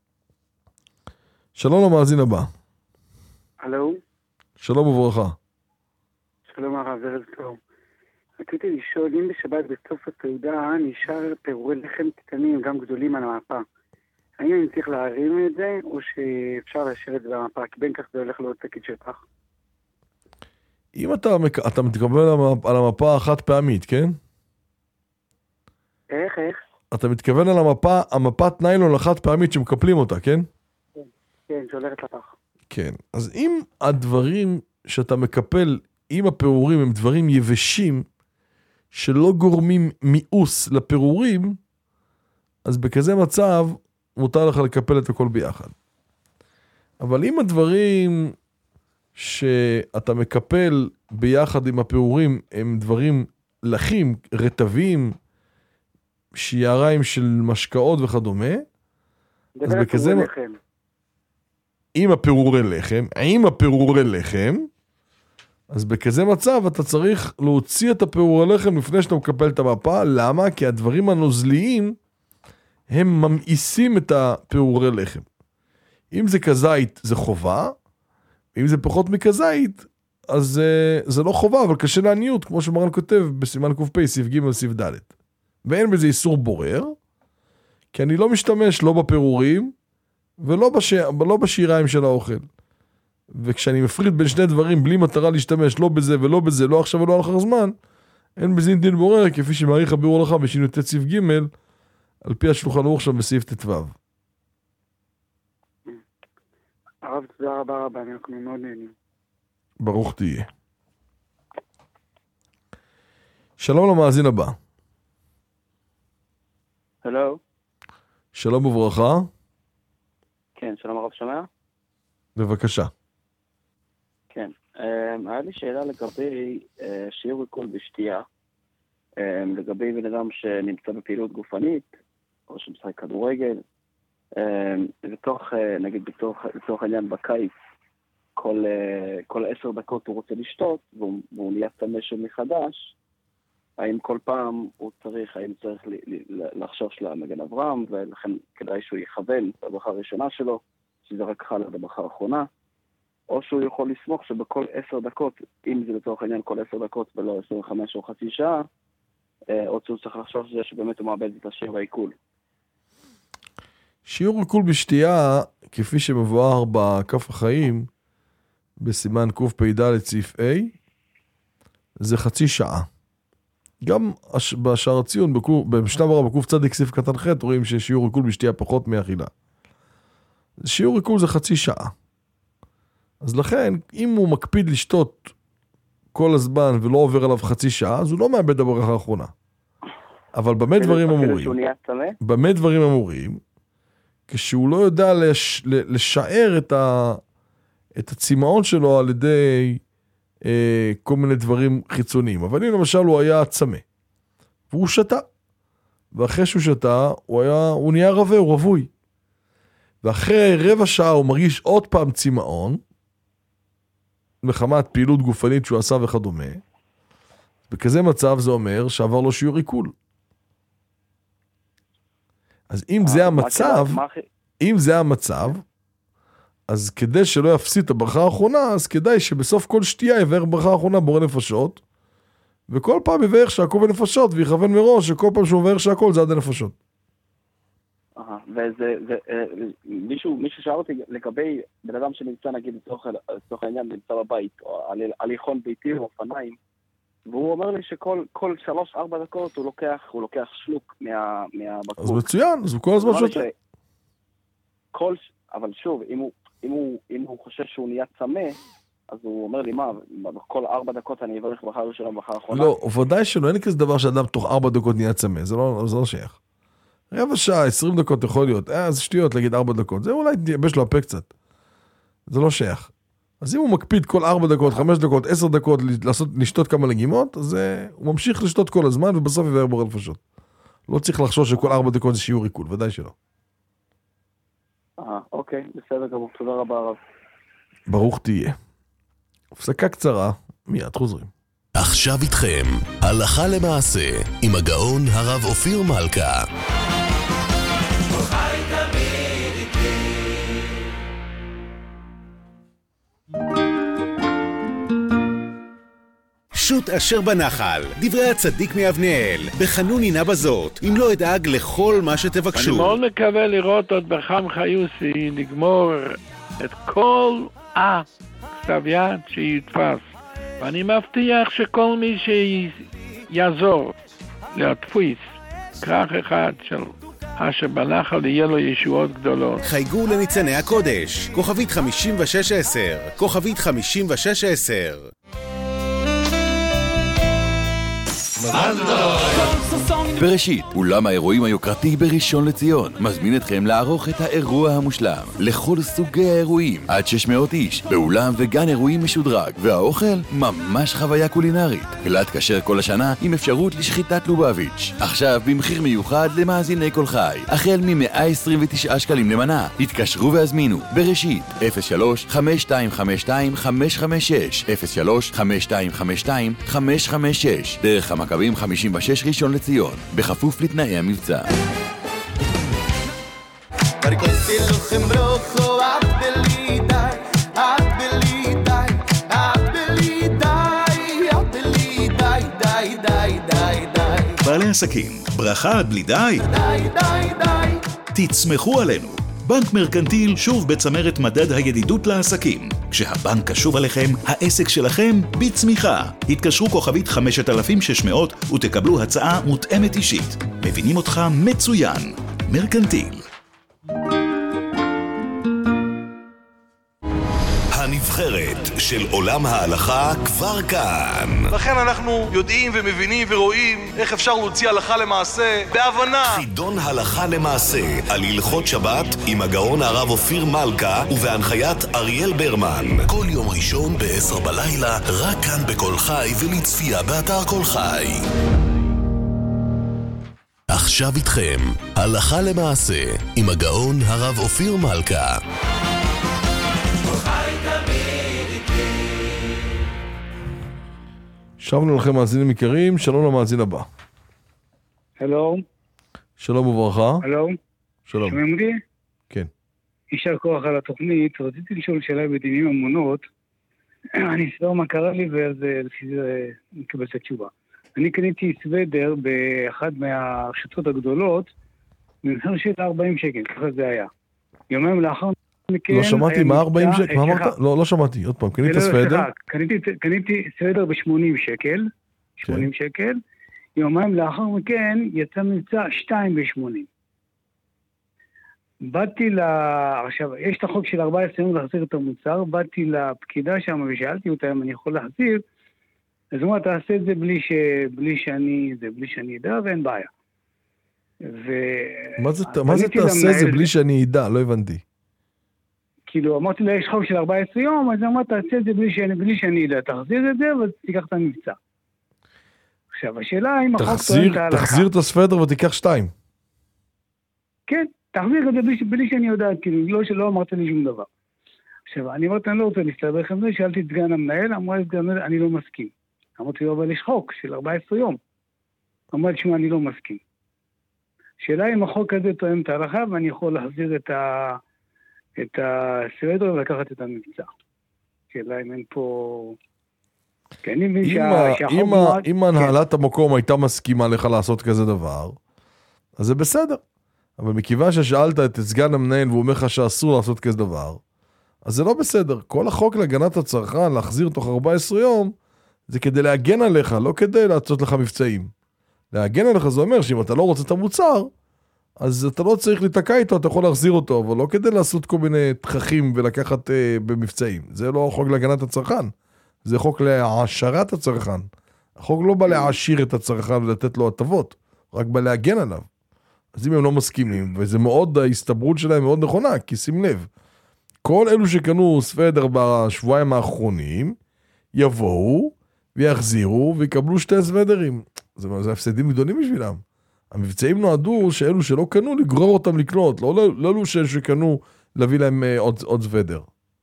שלום למאזין הבא. הלו? שלום וברכה. שלום הרב, ערב טוב. רציתי לשאול, אם בשבת בסוף הסעודה נשאר פירורי לחם קטנים, גם גדולים על המפה, האם אני צריך להרים את זה, או שאפשר להשאיר את זה במפה, כי בין כך זה הולך לעוד שקית שטח? אם אתה, אתה מתקבל על המפה החד פעמית, כן? איך, איך? אתה מתכוון על המפה, המפת ניילון החד פעמית שמקפלים אותה, כן? כן, כן, שהולכת לפח. כן, אז אם הדברים שאתה מקפל עם הפירורים הם דברים יבשים, שלא גורמים מיאוס לפירורים, אז בכזה מצב מותר לך לקפל את הכל ביחד. אבל אם הדברים שאתה מקפל ביחד עם הפירורים הם דברים לחים, רטבים, שיעריים של משקאות וכדומה, אז בכזה... עם הפירורי לחם, עם הפירורי לחם, אז בכזה מצב אתה צריך להוציא את הפירורי לחם לפני שאתה מקפל את המפה. למה? כי הדברים הנוזליים הם ממאיסים את הפירורי לחם. אם זה כזית זה חובה, אם זה פחות מכזית, אז uh, זה לא חובה, אבל קשה לעניות, כמו שמרן כותב בסימן קופי, סעיף ג' וסעיף ד'. ואין בזה איסור בורר, כי אני לא משתמש לא בפירורים, ולא בש... לא בשיריים של האוכל. וכשאני מפריד בין שני דברים, בלי מטרה להשתמש, לא בזה ולא בזה, לא עכשיו ולא אחר זמן, אין בזה דין בורר, כפי שמעריך הביאור הלכה בשינו ט' סעיף ג', על פי השולחן ערוך שם בסעיף ט"ו. הרב, תודה רבה רבה, אנחנו מאוד נהנים. ברוך תהיה. שלום למאזין הבא. הלו. שלום וברכה. כן, שלום הרב שומע? בבקשה. כן, היה לי שאלה לגבי שיעור עיכול בשתייה, לגבי בן אדם שנמצא בפעילות גופנית, או שמשחק כדורגל, בתוך, נגיד בתוך, בתוך העניין בקיץ, כל, כל עשר דקות הוא רוצה לשתות, והוא, והוא נהיה צמא שוב מחדש, האם כל פעם הוא צריך, האם צריך לחשוב של המגן אברהם, ולכן כדאי שהוא יכוון את הברכה הראשונה שלו, שזה רק חל עד הברכה האחרונה, או שהוא יכול לסמוך שבכל עשר דקות, אם זה לצורך העניין כל עשר דקות ולא עשרים וחמש או חצי שעה, או שהוא צריך לחשוב שזה שבאמת הוא מאבד את השיעור העיכול. שיעור עיכול בשתייה, כפי שמבואר בכף החיים, בסימן קפ"ד סעיף A, זה חצי שעה. גם בשער הציון, במשנה ברורה בקוף צדיק סעיף קטן ח', רואים ששיעור עיכול בשתייה פחות מאכילה. שיעור עיכול זה חצי שעה. אז לכן, אם הוא מקפיד לשתות כל הזמן ולא עובר עליו חצי שעה, אז הוא לא מאבד הברכה האחרונה. אבל במה דברים אמורים? במה דברים אמורים? כשהוא לא יודע לש, לשער את, ה, את הצמאון שלו על ידי אה, כל מיני דברים חיצוניים. אבל אם למשל הוא היה צמא, והוא שתה. ואחרי שהוא שתה, הוא, היה, הוא נהיה רווה, הוא רווי. ואחרי רבע שעה הוא מרגיש עוד פעם צמאון, מחמת פעילות גופנית שהוא עשה וכדומה, בכזה מצב זה אומר שעבר לו שיעור עיכול. אז אם זה המצב, אם זה המצב, אז כדי שלא יפסיד את הברכה האחרונה, אז כדאי שבסוף כל שתייה יברך ברכה האחרונה בורא נפשות, וכל פעם יברך שהכל בנפשות, ויכוון מראש שכל פעם שהוא יברך שהכל זה עד הנפשות. וזה, מישהו, מישהו שאל אותי לגבי בן אדם שנמצא, נגיד, לצורך העניין, נמצא בבית, או על הליכון ביתי או אופניים, והוא אומר לי שכל כל שלוש, ארבע דקות הוא לוקח, הוא לוקח שלוק מה, מהבקבוק. אז מצוין, אז הוא כל הזמן שותה. כל, אבל שוב, אם הוא, אם הוא, אם הוא חושב שהוא נהיה צמא, אז הוא אומר לי, מה, כל ארבע דקות אני אברך ברכה ראשונה ברכה האחרונה? לא, ודאי שלא, אין כזה דבר שאדם תוך ארבע דקות נהיה צמא, זה לא, זה לא שייך. רבע שעה, עשרים דקות יכול להיות, אה, אז שטויות להגיד ארבע דקות, זה אולי תייבש לו הפה קצת. זה לא שייך. אז אם הוא מקפיד כל ארבע דקות, חמש דקות, עשר דקות, לעשות, לשתות כמה לגימות, אז הוא ממשיך לשתות כל הזמן, ובסוף יבהר בורא נפשות. לא צריך לחשוש שכל ארבע דקות זה שיעור עיכול, ודאי שלא. אה, אוקיי, בסדר גמור, תודה רבה הרב. ברוך תהיה. הפסקה קצרה, מיד חוזרים. עכשיו איתכם, הלכה למעשה, עם הגאון הרב אופיר מלכה. שוט אשר בנחל, דברי הצדיק מאבנאל, בחנון הנה בזאת, אם לא אדאג לכל מה שתבקשו. אני מאוד מקווה לראות עוד בחם חיוסי, לגמור את כל הכתב יד שיתפס. ואני מבטיח שכל מי שיעזור להדפיס כרך אחד של אשר בנחל יהיה לו ישועות גדולות. חייגו לניצני הקודש, כוכבית חמישים ושש עשר, כוכבית חמישים ושש עשר. בראשית, אולם האירועים היוקרתי בראשון לציון מזמין אתכם לערוך את האירוע המושלם לכל סוגי האירועים, עד שש מאות איש, באולם וגן אירועים משודרג, והאוכל ממש חוויה קולינרית, גלת כשר כל השנה עם אפשרות לשחיטת לובביץ'. עכשיו במחיר מיוחד למאזיני כל חי, החל מ-מאה עשרים ותשעה שקלים למנה. התקשרו והזמינו בראשית אפס שלוש חמש שתיים חמש שתיים חמש חמש שש אפס שלוש חמש שתיים חמש שתיים חמש חמש שש, דרך המכבים חמישים ושש ראשון לציון, בכפוף לתנאי המבצע. בעלי עסקים, ברכה עד בלי די? תצמחו עלינו. בנק מרקנטיל שוב בצמרת מדד הידידות לעסקים. כשהבנק קשוב עליכם, העסק שלכם בצמיחה. התקשרו כוכבית חמשת אלפים ושש מאות ותקבלו הצעה מותאמת אישית. מבינים אותך מצוין. מרקנטיל. הנבחרת של עולם ההלכה כבר כאן. לכן אנחנו יודעים ומבינים ורואים איך אפשר להוציא הלכה למעשה בהבנה. חידון הלכה למעשה על הלכות שבת עם הגאון הרב אופיר מלכה ובהנחיית אריאל ברמן. כל יום ראשון בעשר בלילה, רק כאן בכל חי ולצפייה באתר כל חי. עכשיו איתכם, הלכה למעשה עם הגאון הרב אופיר מלכה. שבנו לכם מאזינים יקרים, שלום למאזין הבא. הלו. שלום וברכה. הלו. שלום. שומעים אותי? כן. יישר כוח על התוכנית. רציתי לשאול שאלה בדינים ממונות. אני אסבר מה קרה לי, ואז לפי זה נקבל את התשובה. אני קניתי סוודר באחד מהרשתות הגדולות, במחיר של ארבעים שקל, ככה זה היה. יומיים לאחר מכן... לא שמעתי, מה ארבעים שקל? מה אמרת? לא, לא שמעתי, עוד פעם, קנית סוודר? קניתי סוודר ב-שמונים שקל, שמונים שקל, יומיים לאחר מכן יצא מבצע שתיים ב-שמונים. באתי ל... עכשיו, יש את החוק של ארבעה עשרה יום להחזיר את המוצר, באתי לפקידה שם ושאלתי אותה אם אני יכול להחזיר, אז הוא אומר, תעשה את זה בלי, ש... בלי שאני זה, בלי שאני אדע, ואין בעיה. ו... מה זה, מה זה תעשה זה בלי שאני אדע? לא הבנתי. כאילו, אמרתי לה, יש חוק של ארבעה עשרה יום, אז אמרתי, תעשה את זה בלי שאני, בלי שאני אדע, תחזיר את זה, ותיקח את המבצע. עכשיו, השאלה האם החוק טוען את ההלכה. תחזיר את הסוודר ותיקח שתיים. כן, תחזיר את זה בלי, בלי שאני יודעת, כאילו, לא שלא אמרת לי שום דבר. עכשיו, אני אמרתי, אני לא רוצה להסתבך עם זה, שאלתי את סגן המנהל, אמרה לי, סגן המנהל, אני לא מסכים. אמרתי לו, אבל יש חוק של ארבעה עשרה יום. אמרתי, שמה, אני לא מסכים. שאלה אם החוק הזה טוען את ההלכה, ואני יכול להחזיר את ה... את הסוודר ולקחת את המבצע. שאלה אם אין פה... כי אני מבין שהחוק... אם הנהלת המקום הייתה מסכימה לך לעשות כזה דבר, אז זה בסדר. אבל מכיוון ששאלת את סגן המנהל והוא אומר לך שאסור לעשות כזה דבר, אז זה לא בסדר. כל החוק להגנת הצרכן, להחזיר תוך ארבעה עשר יום, זה כדי להגן עליך, לא כדי לעשות לך מבצעים. להגן עליך זה אומר שאם אתה לא רוצה את המוצר, אז אתה לא צריך להתקע איתו, אתה יכול להחזיר אותו, אבל לא כדי לעשות כל מיני תככים ולקחת אה, במבצעים. זה לא חוק להגנת הצרכן, זה חוק להעשרת הצרכן. החוק לא בא להעשיר את הצרכן ולתת לו הטבות, רק בא להגן עליו. אז אם הם לא מסכימים, וזה מאוד, ההסתברות שלהם מאוד נכונה, כי שים לב, כל אלו שקנו סוודר בשבועיים האחרונים, יבואו ויחזירו ויקבלו שתי סוודרים. זה, זה הפסדים גדולים בשבילם. המבצעים נועדו שאלו שלא קנו לגרור אותם לקנות, לא, לא, לא אלו שקנו להביא להם עוד, עוד סוודר.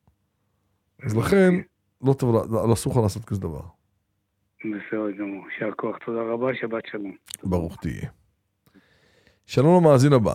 אז לכן, לא טוב, לא אסור לך לעשות כזה דבר. בסדר גמור, יישר כוח, תודה רבה, שבת שלום. ברוך תהיה. שלום למאזין הבא.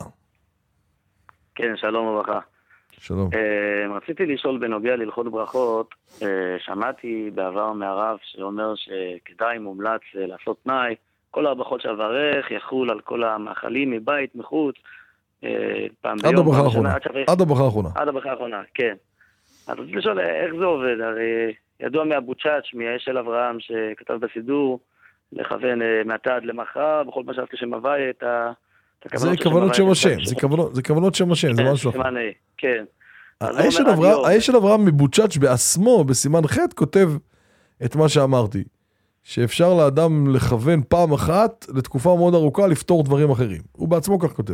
כן, שלום וברכה. שלום. Uh, רציתי לשאול בנוגע להלכות ברכות, uh, שמעתי בעבר מהרב שאומר שכדאי מומלץ uh, לעשות תנאי, כל הברכות שהברך יחול על כל המאכלים מבית, מחוץ, uh, פעם עד ביום. הברכה האחרונה, עד הברכה האחרונה. עד הברכה האחרונה, כן. אז רציתי לשאול איך זה עובד, הרי ידוע מהבוצ'אץ', מהאש של אברהם שכתב בסידור, לכוון uh, מעתה עד למחר, בכל מה שעשת לשם הוויה את ה... זה כוונות שם השם, זה כוונות שם השם, זה משהו אחר. כן. האש של אברהם מבוצ'אץ' בעצמו, בסימן ח' כותב את מה שאמרתי, שאפשר לאדם לכוון פעם אחת לתקופה מאוד ארוכה לפתור דברים אחרים. הוא בעצמו כך כותב.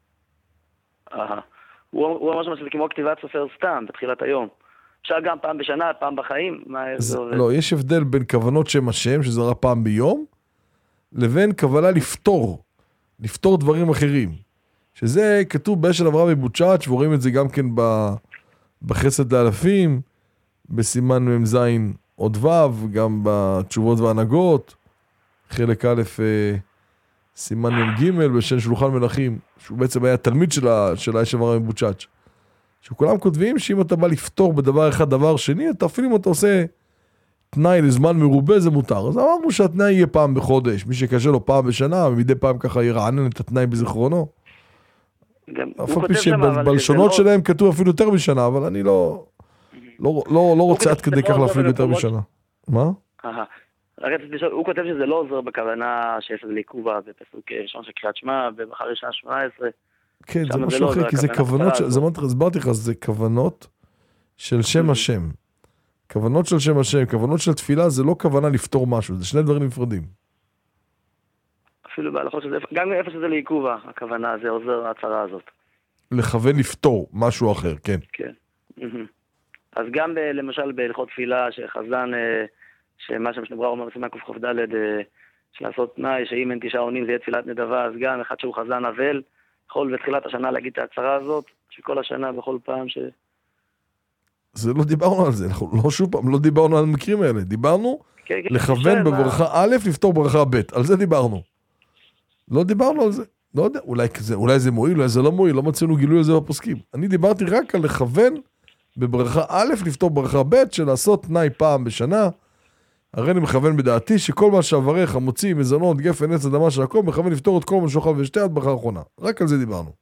הוא אמר שזה כמו כתיבת סופר סתם בתחילת היום. אפשר גם פעם בשנה, פעם בחיים? לא, יש הבדל בין כוונות שם השם, שזה רק פעם ביום, לבין כוונה לפתור. לפתור דברים אחרים, שזה כתוב באש של אברהם מבוצ'אץ', ורואים את זה גם כן בחסד לאלפים, בסימן ממזין עוד ו', גם בתשובות והנהגות, חלק א', סימן מג' בשן שולחן מלכים, שהוא בעצם היה תלמיד של האש של אברהם מבוצ'אץ', שכולם כותבים שאם אתה בא לפתור בדבר אחד דבר שני, אתה אפילו אם אתה עושה תנאי לזמן מרובה זה מותר. אז אמרנו שהתנאי יהיה פעם בחודש, מי שקשה לו פעם בשנה, ומדי פעם ככה ירענן את התנאי בזיכרונו. אף על פי שבלשונות שלהם כתוב אפילו יותר בשנה, אבל אני לא לא רוצה עד כדי כך להפליג יותר בשנה. מה? הוא כותב שזה לא עוזר בכוונה שיש לזה לעיכובה בפסוק ראשון של קריאת שמע, ובחר ראשונה שמונה עשרה. כן, זה משהו אחר, כי זה כוונות, הסברתי לך, זה כוונות של שם השם. כוונות של שם השם, כוונות של תפילה, זה לא כוונה לפתור משהו, זה שני דברים נפרדים. אפילו בהלכות שזה, גם איפה שזה לעיכובה, הכוונה, זה עוזר ההצהרה הזאת. לכוון לפתור משהו אחר, כן. כן. אז גם ב, למשל בהלכות תפילה, שחזן, שמה שמשנברא אומר בסימן קכ"ד, שלעשות תנאי, שאם אין תשעה עונים זה יהיה תפילת נדבה, אז גם אחד שהוא חזן אבל, יכול בתחילת השנה להגיד את ההצהרה הזאת, שכל השנה, בכל פעם ש... זה לא דיברנו על זה, אנחנו לא שוב פעם, לא דיברנו על המקרים האלה, דיברנו לכוון בברכה א' לפתור ברכה ב', על זה דיברנו. לא דיברנו על זה. לא יודע, אולי זה, אולי זה מועיל, אולי זה לא מועיל, לא מצאנו גילוי על זה בפוסקים. אני דיברתי רק על לכוון בברכה א', לפתור ברכה ב', של לעשות תנאי פעם בשנה. הרי אני מכוון בדעתי שכל מה שעברך, המוציא, מזונות, גפן, עץ, אדמה של הכל, מכוון לפתור את כל מה שאוכל ושתי עד ברכה האחרונה. רק על זה דיברנו.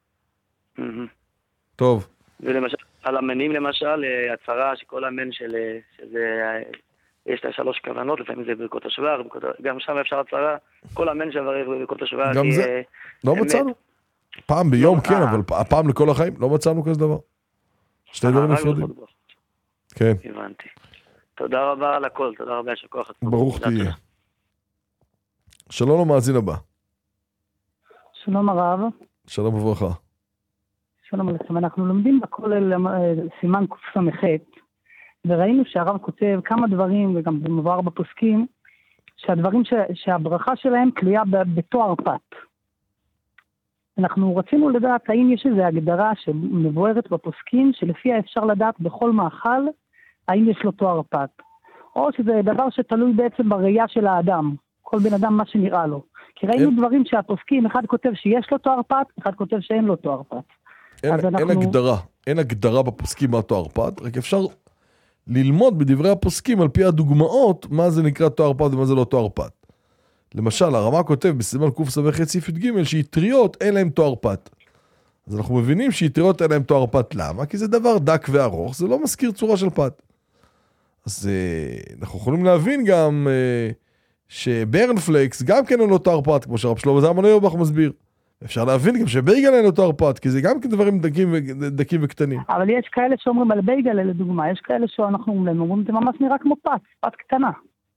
טוב. ולמשל, על המנים למשל, הצהרה שכל המן של, שזה, יש לה שלוש כוונות, לפעמים זה ברכות השבח, גם שם אפשר הצהרה, כל המן שעברך ברכות השבח. גם זה, לא מצאנו. פעם ביום כן, אבל הפעם לכל החיים, לא מצאנו כזה דבר. שתי דברים נפרדים. כן. הבנתי. תודה רבה על הכל, תודה רבה של כוח. ברוך תהיה. שלום למאזין הבא. שלום הרב. שלום וברכה. שלום עליכם, אנחנו לומדים בכולל סימן קס"ח, וראינו שהרב כותב כמה דברים, וגם במובהר בפוסקים, שהדברים ש... שהברכה שלהם תלויה בתואר פת. אנחנו רצינו לדעת האם יש איזו הגדרה שמבוארת בפוסקים, שלפיה אפשר לדעת בכל מאכל, האם יש לו תואר פת. או שזה דבר שתלוי בעצם בראייה של האדם, כל בן אדם מה שנראה לו. כי ראינו אין... דברים שהפוסקים, אחד כותב שיש לו תואר פת, אחד כותב שאין לו תואר פת. אין, אנחנו... אין הגדרה, אין הגדרה בפוסקים מה תואר פת, רק אפשר ללמוד בדברי הפוסקים על פי הדוגמאות מה זה נקרא תואר פת ומה זה לא תואר פת. למשל, הרמ"א כותב בסימן קס"ח סעיף י"ג שיטריות אין להם תואר פת. אז אנחנו מבינים שיטריות אין להם תואר פת. למה? כי זה דבר דק וארוך, זה לא מזכיר צורה של פת. אז אנחנו יכולים להבין גם שברנפלקס גם כן אין לו תואר פת, כמו שהרב שלמה זלמן אוירבך מסביר. אפשר להבין גם שבייגל אין לו תואר פת, כי זה גם כן דברים דקים, דקים וקטנים. אבל יש כאלה שאומרים על בייגל, לדוגמה, יש כאלה שאנחנו אומרים, זה ממש נראה כמו פת, פת קטנה.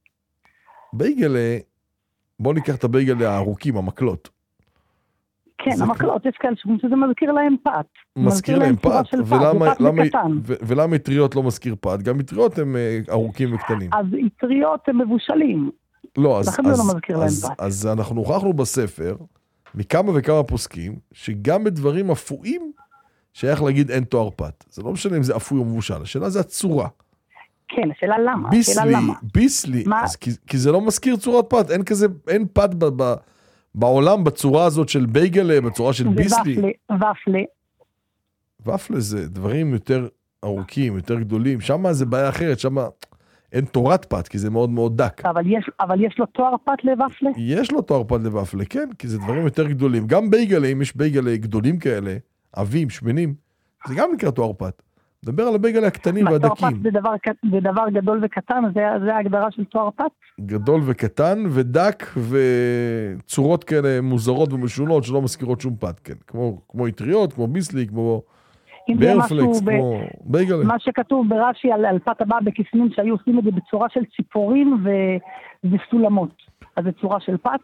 בייגל, בוא ניקח את הבייגל הארוכים, המקלות. כן, המקלות, כמו... יש כאלה שאומרים שזה מזכיר להם פת. מזכיר להם פת, ולמה, למה, ו- ולמה יטריות לא מזכיר פת? גם יטריות הם ארוכים וקטנים. אז יטריות הם מבושלים. לא, אז, לכן זה לא מזכיר להם אז, פת. אז אנחנו הוכחנו בספר, מכמה וכמה פוסקים, שגם בדברים אפויים, שייך להגיד אין תואר פת. זה לא משנה אם זה אפוי או מבושל, השאלה זה הצורה. כן, השאלה למה? ביסלי, השאלה למה? ביסלי, אז, כי, כי זה לא מזכיר צורת פת, אין כזה, אין פת ב, ב, בעולם בצורה הזאת של בייגלה, בצורה של ביסלי. זה ופלה. ופלה זה דברים יותר ארוכים, יותר גדולים, שם זה בעיה אחרת, שם אין תורת פת, כי זה מאוד מאוד דק. אבל יש, אבל יש לו תואר פת לוופלה? יש לו תואר פת לוופלה, כן, כי זה דברים יותר גדולים. גם בייגלה, אם יש בייגלה גדולים כאלה, עבים, שמנים, זה גם נקרא תואר פת. מדבר על הבייגלה הקטנים והדקים. תואר פת זה דבר, זה דבר גדול וקטן, זה, זה ההגדרה של תואר פת? גדול וקטן ודק וצורות כאלה מוזרות ומשונות שלא מזכירות שום פת, כן. כמו, כמו יטריות, כמו ביסלי, כמו ברפלקס, כמו ב... בייגלה. מה שכתוב ברש"י על, על פת הבא בכסמין, שהיו עושים את זה בצורה של ציפורים ו... וסולמות. אז זה צורה של פת?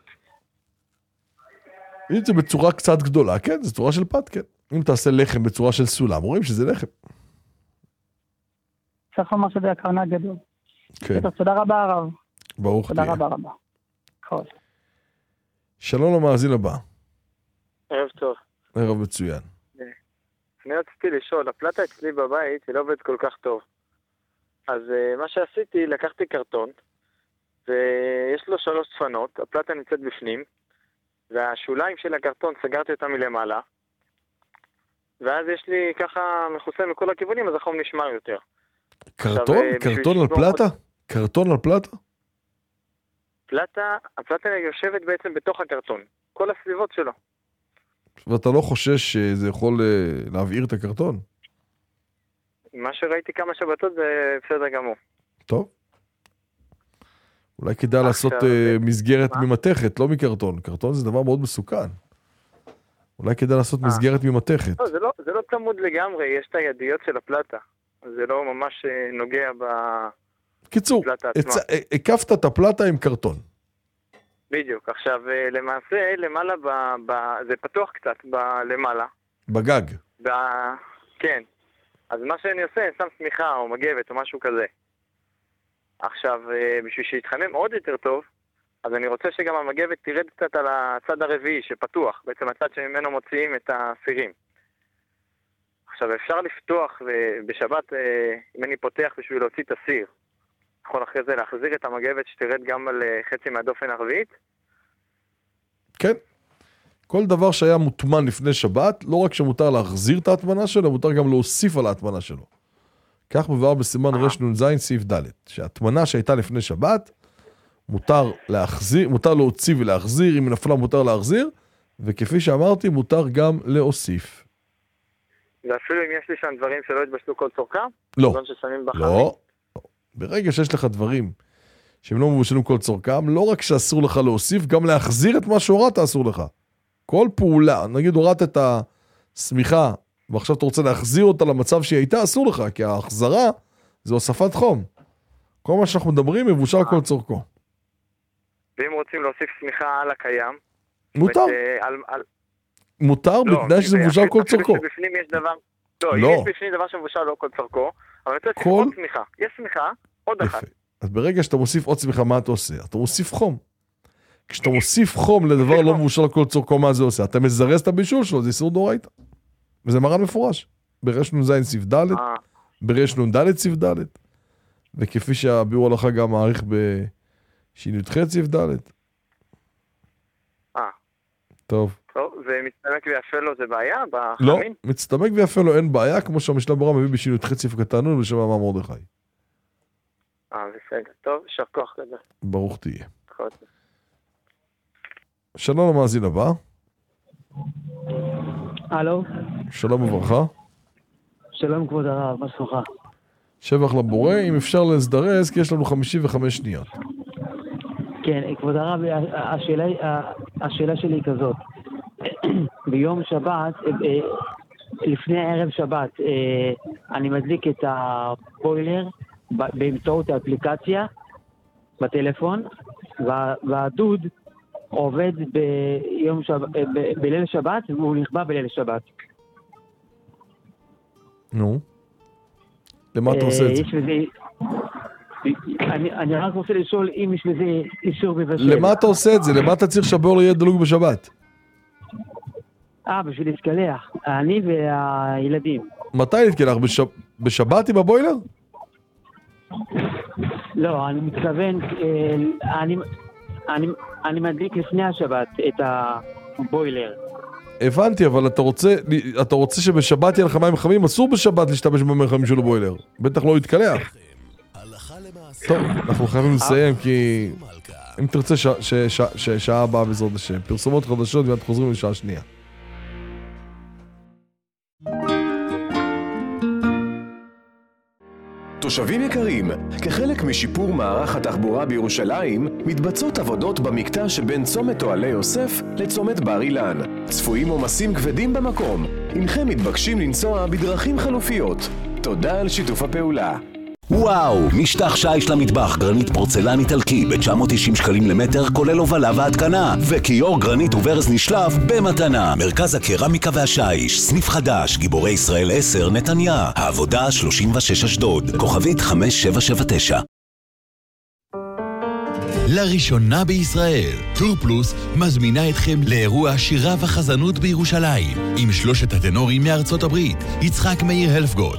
אם זה בצורה קצת גדולה, כן, זה צורה של פת, כן. אם תעשה לחם בצורה של סולם, רואים שזה לחם. צריך לומר שזה הקרנה גדול. כן. תודה רבה הרב. ברוך תהיה. תודה רבה רבה. כל. שלום למאזין הבא. ערב טוב. ערב מצוין. אני רציתי לשאול, הפלטה אצלי בבית היא לא עובדת כל כך טוב. אז מה שעשיתי, לקחתי קרטון, ויש לו שלוש צפנות, הפלטה נמצאת בפנים, והשוליים של הקרטון סגרתי אותם מלמעלה, ואז יש לי ככה מכוסה מכל הכיוונים, אז החום נשמר יותר. קרטון? קרטון על פלטה? קרטון על פלטה? פלטה, הפלטה יושבת בעצם בתוך הקרטון, כל הסביבות שלו. ואתה לא חושש שזה יכול להבעיר את הקרטון? מה שראיתי כמה שבתות זה בסדר גמור. טוב. אולי כדאי לעשות מסגרת ממתכת, לא מקרטון. קרטון זה דבר מאוד מסוכן. אולי כדאי לעשות מסגרת ממתכת. לא, זה לא, זה לא צמוד לגמרי, יש את הידיות של הפלטה. זה לא ממש נוגע בפלטה עצמה. קיצור, הקפת את הפלטה עם קרטון. בדיוק. עכשיו, למעשה, למעלה, ב, ב, זה פתוח קצת, ב, למעלה. בגג. ב, כן. אז מה שאני עושה, אני שם סמיכה או מגבת או משהו כזה. עכשיו, בשביל שיתחמם עוד יותר טוב, אז אני רוצה שגם המגבת תרד קצת על הצד הרביעי שפתוח, בעצם הצד שממנו מוציאים את הסירים. עכשיו, אפשר לפתוח בשבת, אם אני פותח בשביל להוציא את הסיר, נכון אחרי זה להחזיר את המגבת שתרד גם על חצי מהדופן הרביעית? כן. כל דבר שהיה מוטמן לפני שבת, לא רק שמותר להחזיר את ההטמנה שלו, מותר גם להוסיף על ההטמנה שלו. כך מבואר בסימן רש נון זין סעיף ד', שההטמנה שהייתה לפני שבת, מותר להחזיר, מותר להוציא ולהחזיר, אם נפלה מותר להחזיר, וכפי שאמרתי, מותר גם להוסיף. ואפילו אם יש לי שם דברים שלא התבשלו כל צורכם? לא. לא. לא. ברגע שיש לך דברים שהם לא מבושלים כל צורכם, לא רק שאסור לך להוסיף, גם להחזיר את מה שהורדת אסור לך. כל פעולה, נגיד הורדת את הסמיכה, ועכשיו אתה רוצה להחזיר אותה למצב שהיא הייתה, אסור לך, כי ההחזרה זה הוספת חום. כל מה שאנחנו מדברים מבושל כל צורכו. ואם רוצים להוסיף סמיכה על הקיים? מותר. על, על... מותר לא, בתנאי שזה מבושל כל צורכו. בפנים יש דבר... לא, לא. אם יש בפנים דבר שמבושל לא כל צורכו, אבל אתה צריך עוד סמיכה. יש סמיכה, עוד אחת. אז ברגע שאתה מוסיף עוד סמיכה, מה אתה עושה? אתה מוסיף חום. כשאתה מוסיף חום לדבר לא מבושל כל צורכו, מה זה עושה? אתה מזרז את הבישול שלו, זה איסור דאורייתא. וזה מרן מפורש. ברש נון זין סעיף ד', ברש נון ד' סעיף ד', וכפי שהביאור הלכה גם מעריך בשי"ח סעיף ד'. אה. טוב. טוב, ומצטמק ויפה לו זה בעיה? לא, בחמין? מצטמק ויפה לו אין בעיה, כמו שהמשנה ברורה מביא בשי"ח סעיף קטן נון בשם אמר מרדכי. אה, בסדר. טוב, יישר כוח כזה. ברוך תהיה. נכון. שלום למאזין הבא. הלו. שלום וברכה. שלום כבוד הרב, מה שלומך? שבח לבורא, אם אפשר להזדרז, כי יש לנו חמישים וחמש שניות. כן, כבוד הרב, השאלה, השאלה שלי היא כזאת. ביום שבת, לפני ערב שבת, אני מדליק את הבוילר באמצעות האפליקציה בטלפון, והדוד עובד ביום שבת, בליל שבת, והוא נכבה בליל שבת. נו. למה אתה עושה את זה? יש לזה... אני, אני רק רוצה לשאול אם יש לזה אישור בבשל. למה אתה עושה את זה? למה אתה צריך שהבוילר יהיה דלוק בשבת? אה, בשביל להתקלח. אני והילדים. מתי להתקלח? בש... בשבת עם הבוילר? לא, אני מתכוון, אני, אני, אני מדליק לפני השבת את הבוילר. הבנתי, אבל אתה רוצה, אתה רוצה שבשבת יהיה לך מים חמים? אסור בשבת להשתמש במים חמים של הבוילר. בטח לא יתקלח. טוב, אנחנו חייבים לסיים, כי אם תרצה שעה הבאה בעזרת השם. פרסומות חדשות ואנחנו חוזרים לשעה שנייה. תושבים יקרים, כחלק משיפור מערך התחבורה בירושלים, מתבצעות עבודות במקטע שבין צומת אוהלי יוסף לצומת בר אילן. צפויים עומסים כבדים במקום, אינכם מתבקשים לנסוע בדרכים חלופיות. תודה על שיתוף הפעולה. וואו, משטח שיש למטבח גרנית פורצלן איטלקי ב-תשע מאות תשעים שקלים למטר, כולל הובלה והתקנה, וכיור גרנית וברז נשלף במתנה. מרכז הקרמיקה והשיש, סניף חדש, גיבורי ישראל עשר, נתניה. העבודה שלושים ושש אשדוד, כוכבית חמש שבע שבע תשע. לראשונה בישראל, טור פלוס מזמינה אתכם לאירוע שירה וחזנות בירושלים, עם שלושת הטנורים מארצות הברית, יצחק מאיר הלפגוט,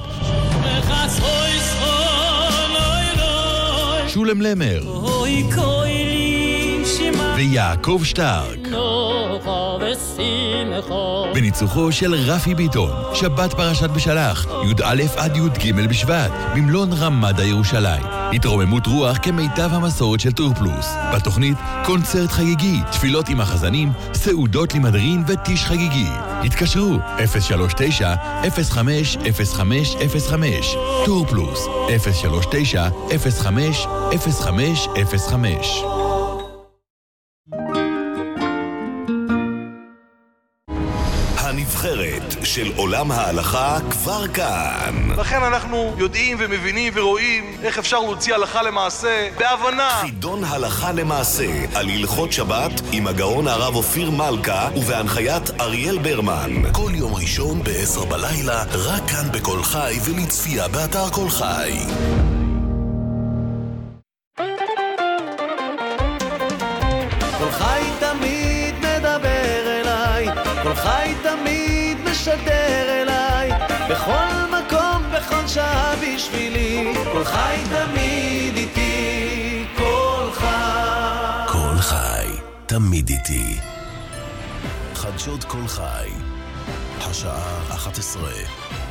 שולם למר ויעקב שטרק, בניצוחו של רפי ביטון. שבת פרשת בשלח, י"א עד י"ג בשבט, במלון רמדה ירושלים. התרוממות רוח כמיטב המסורת של טור פלוס. בתוכנית קונצרט חגיגי, תפילות עם החזנים, סעודות למדרין וטיש חגיגי. התקשרו אפס שלוש תשע אפס חמש אפס חמש אפס חמש. טור פלוס אפס שלוש תשע אפס חמש אפס חמש אפס חמש. הנבחרת של עולם ההלכה כבר כאן. לכן אנחנו יודעים ומבינים ורואים איך אפשר להוציא הלכה למעשה בהבנה. חידון הלכה למעשה על הלכות שבת עם הגאון הרב אופיר מלכה ובהנחיית אריאל ברמן. כל יום ראשון בעשר בלילה, רק כאן בכל חי ולצפייה באתר כל חי. כל חי תמיד מדבר אליי, כל חי תמיד משדר אליי, בכל מקום, בכל שעה בשבילי, כל חי תמיד איתי, כל חי. כל חי תמיד איתי. חדשות כל חי. השעה אחת עשרה.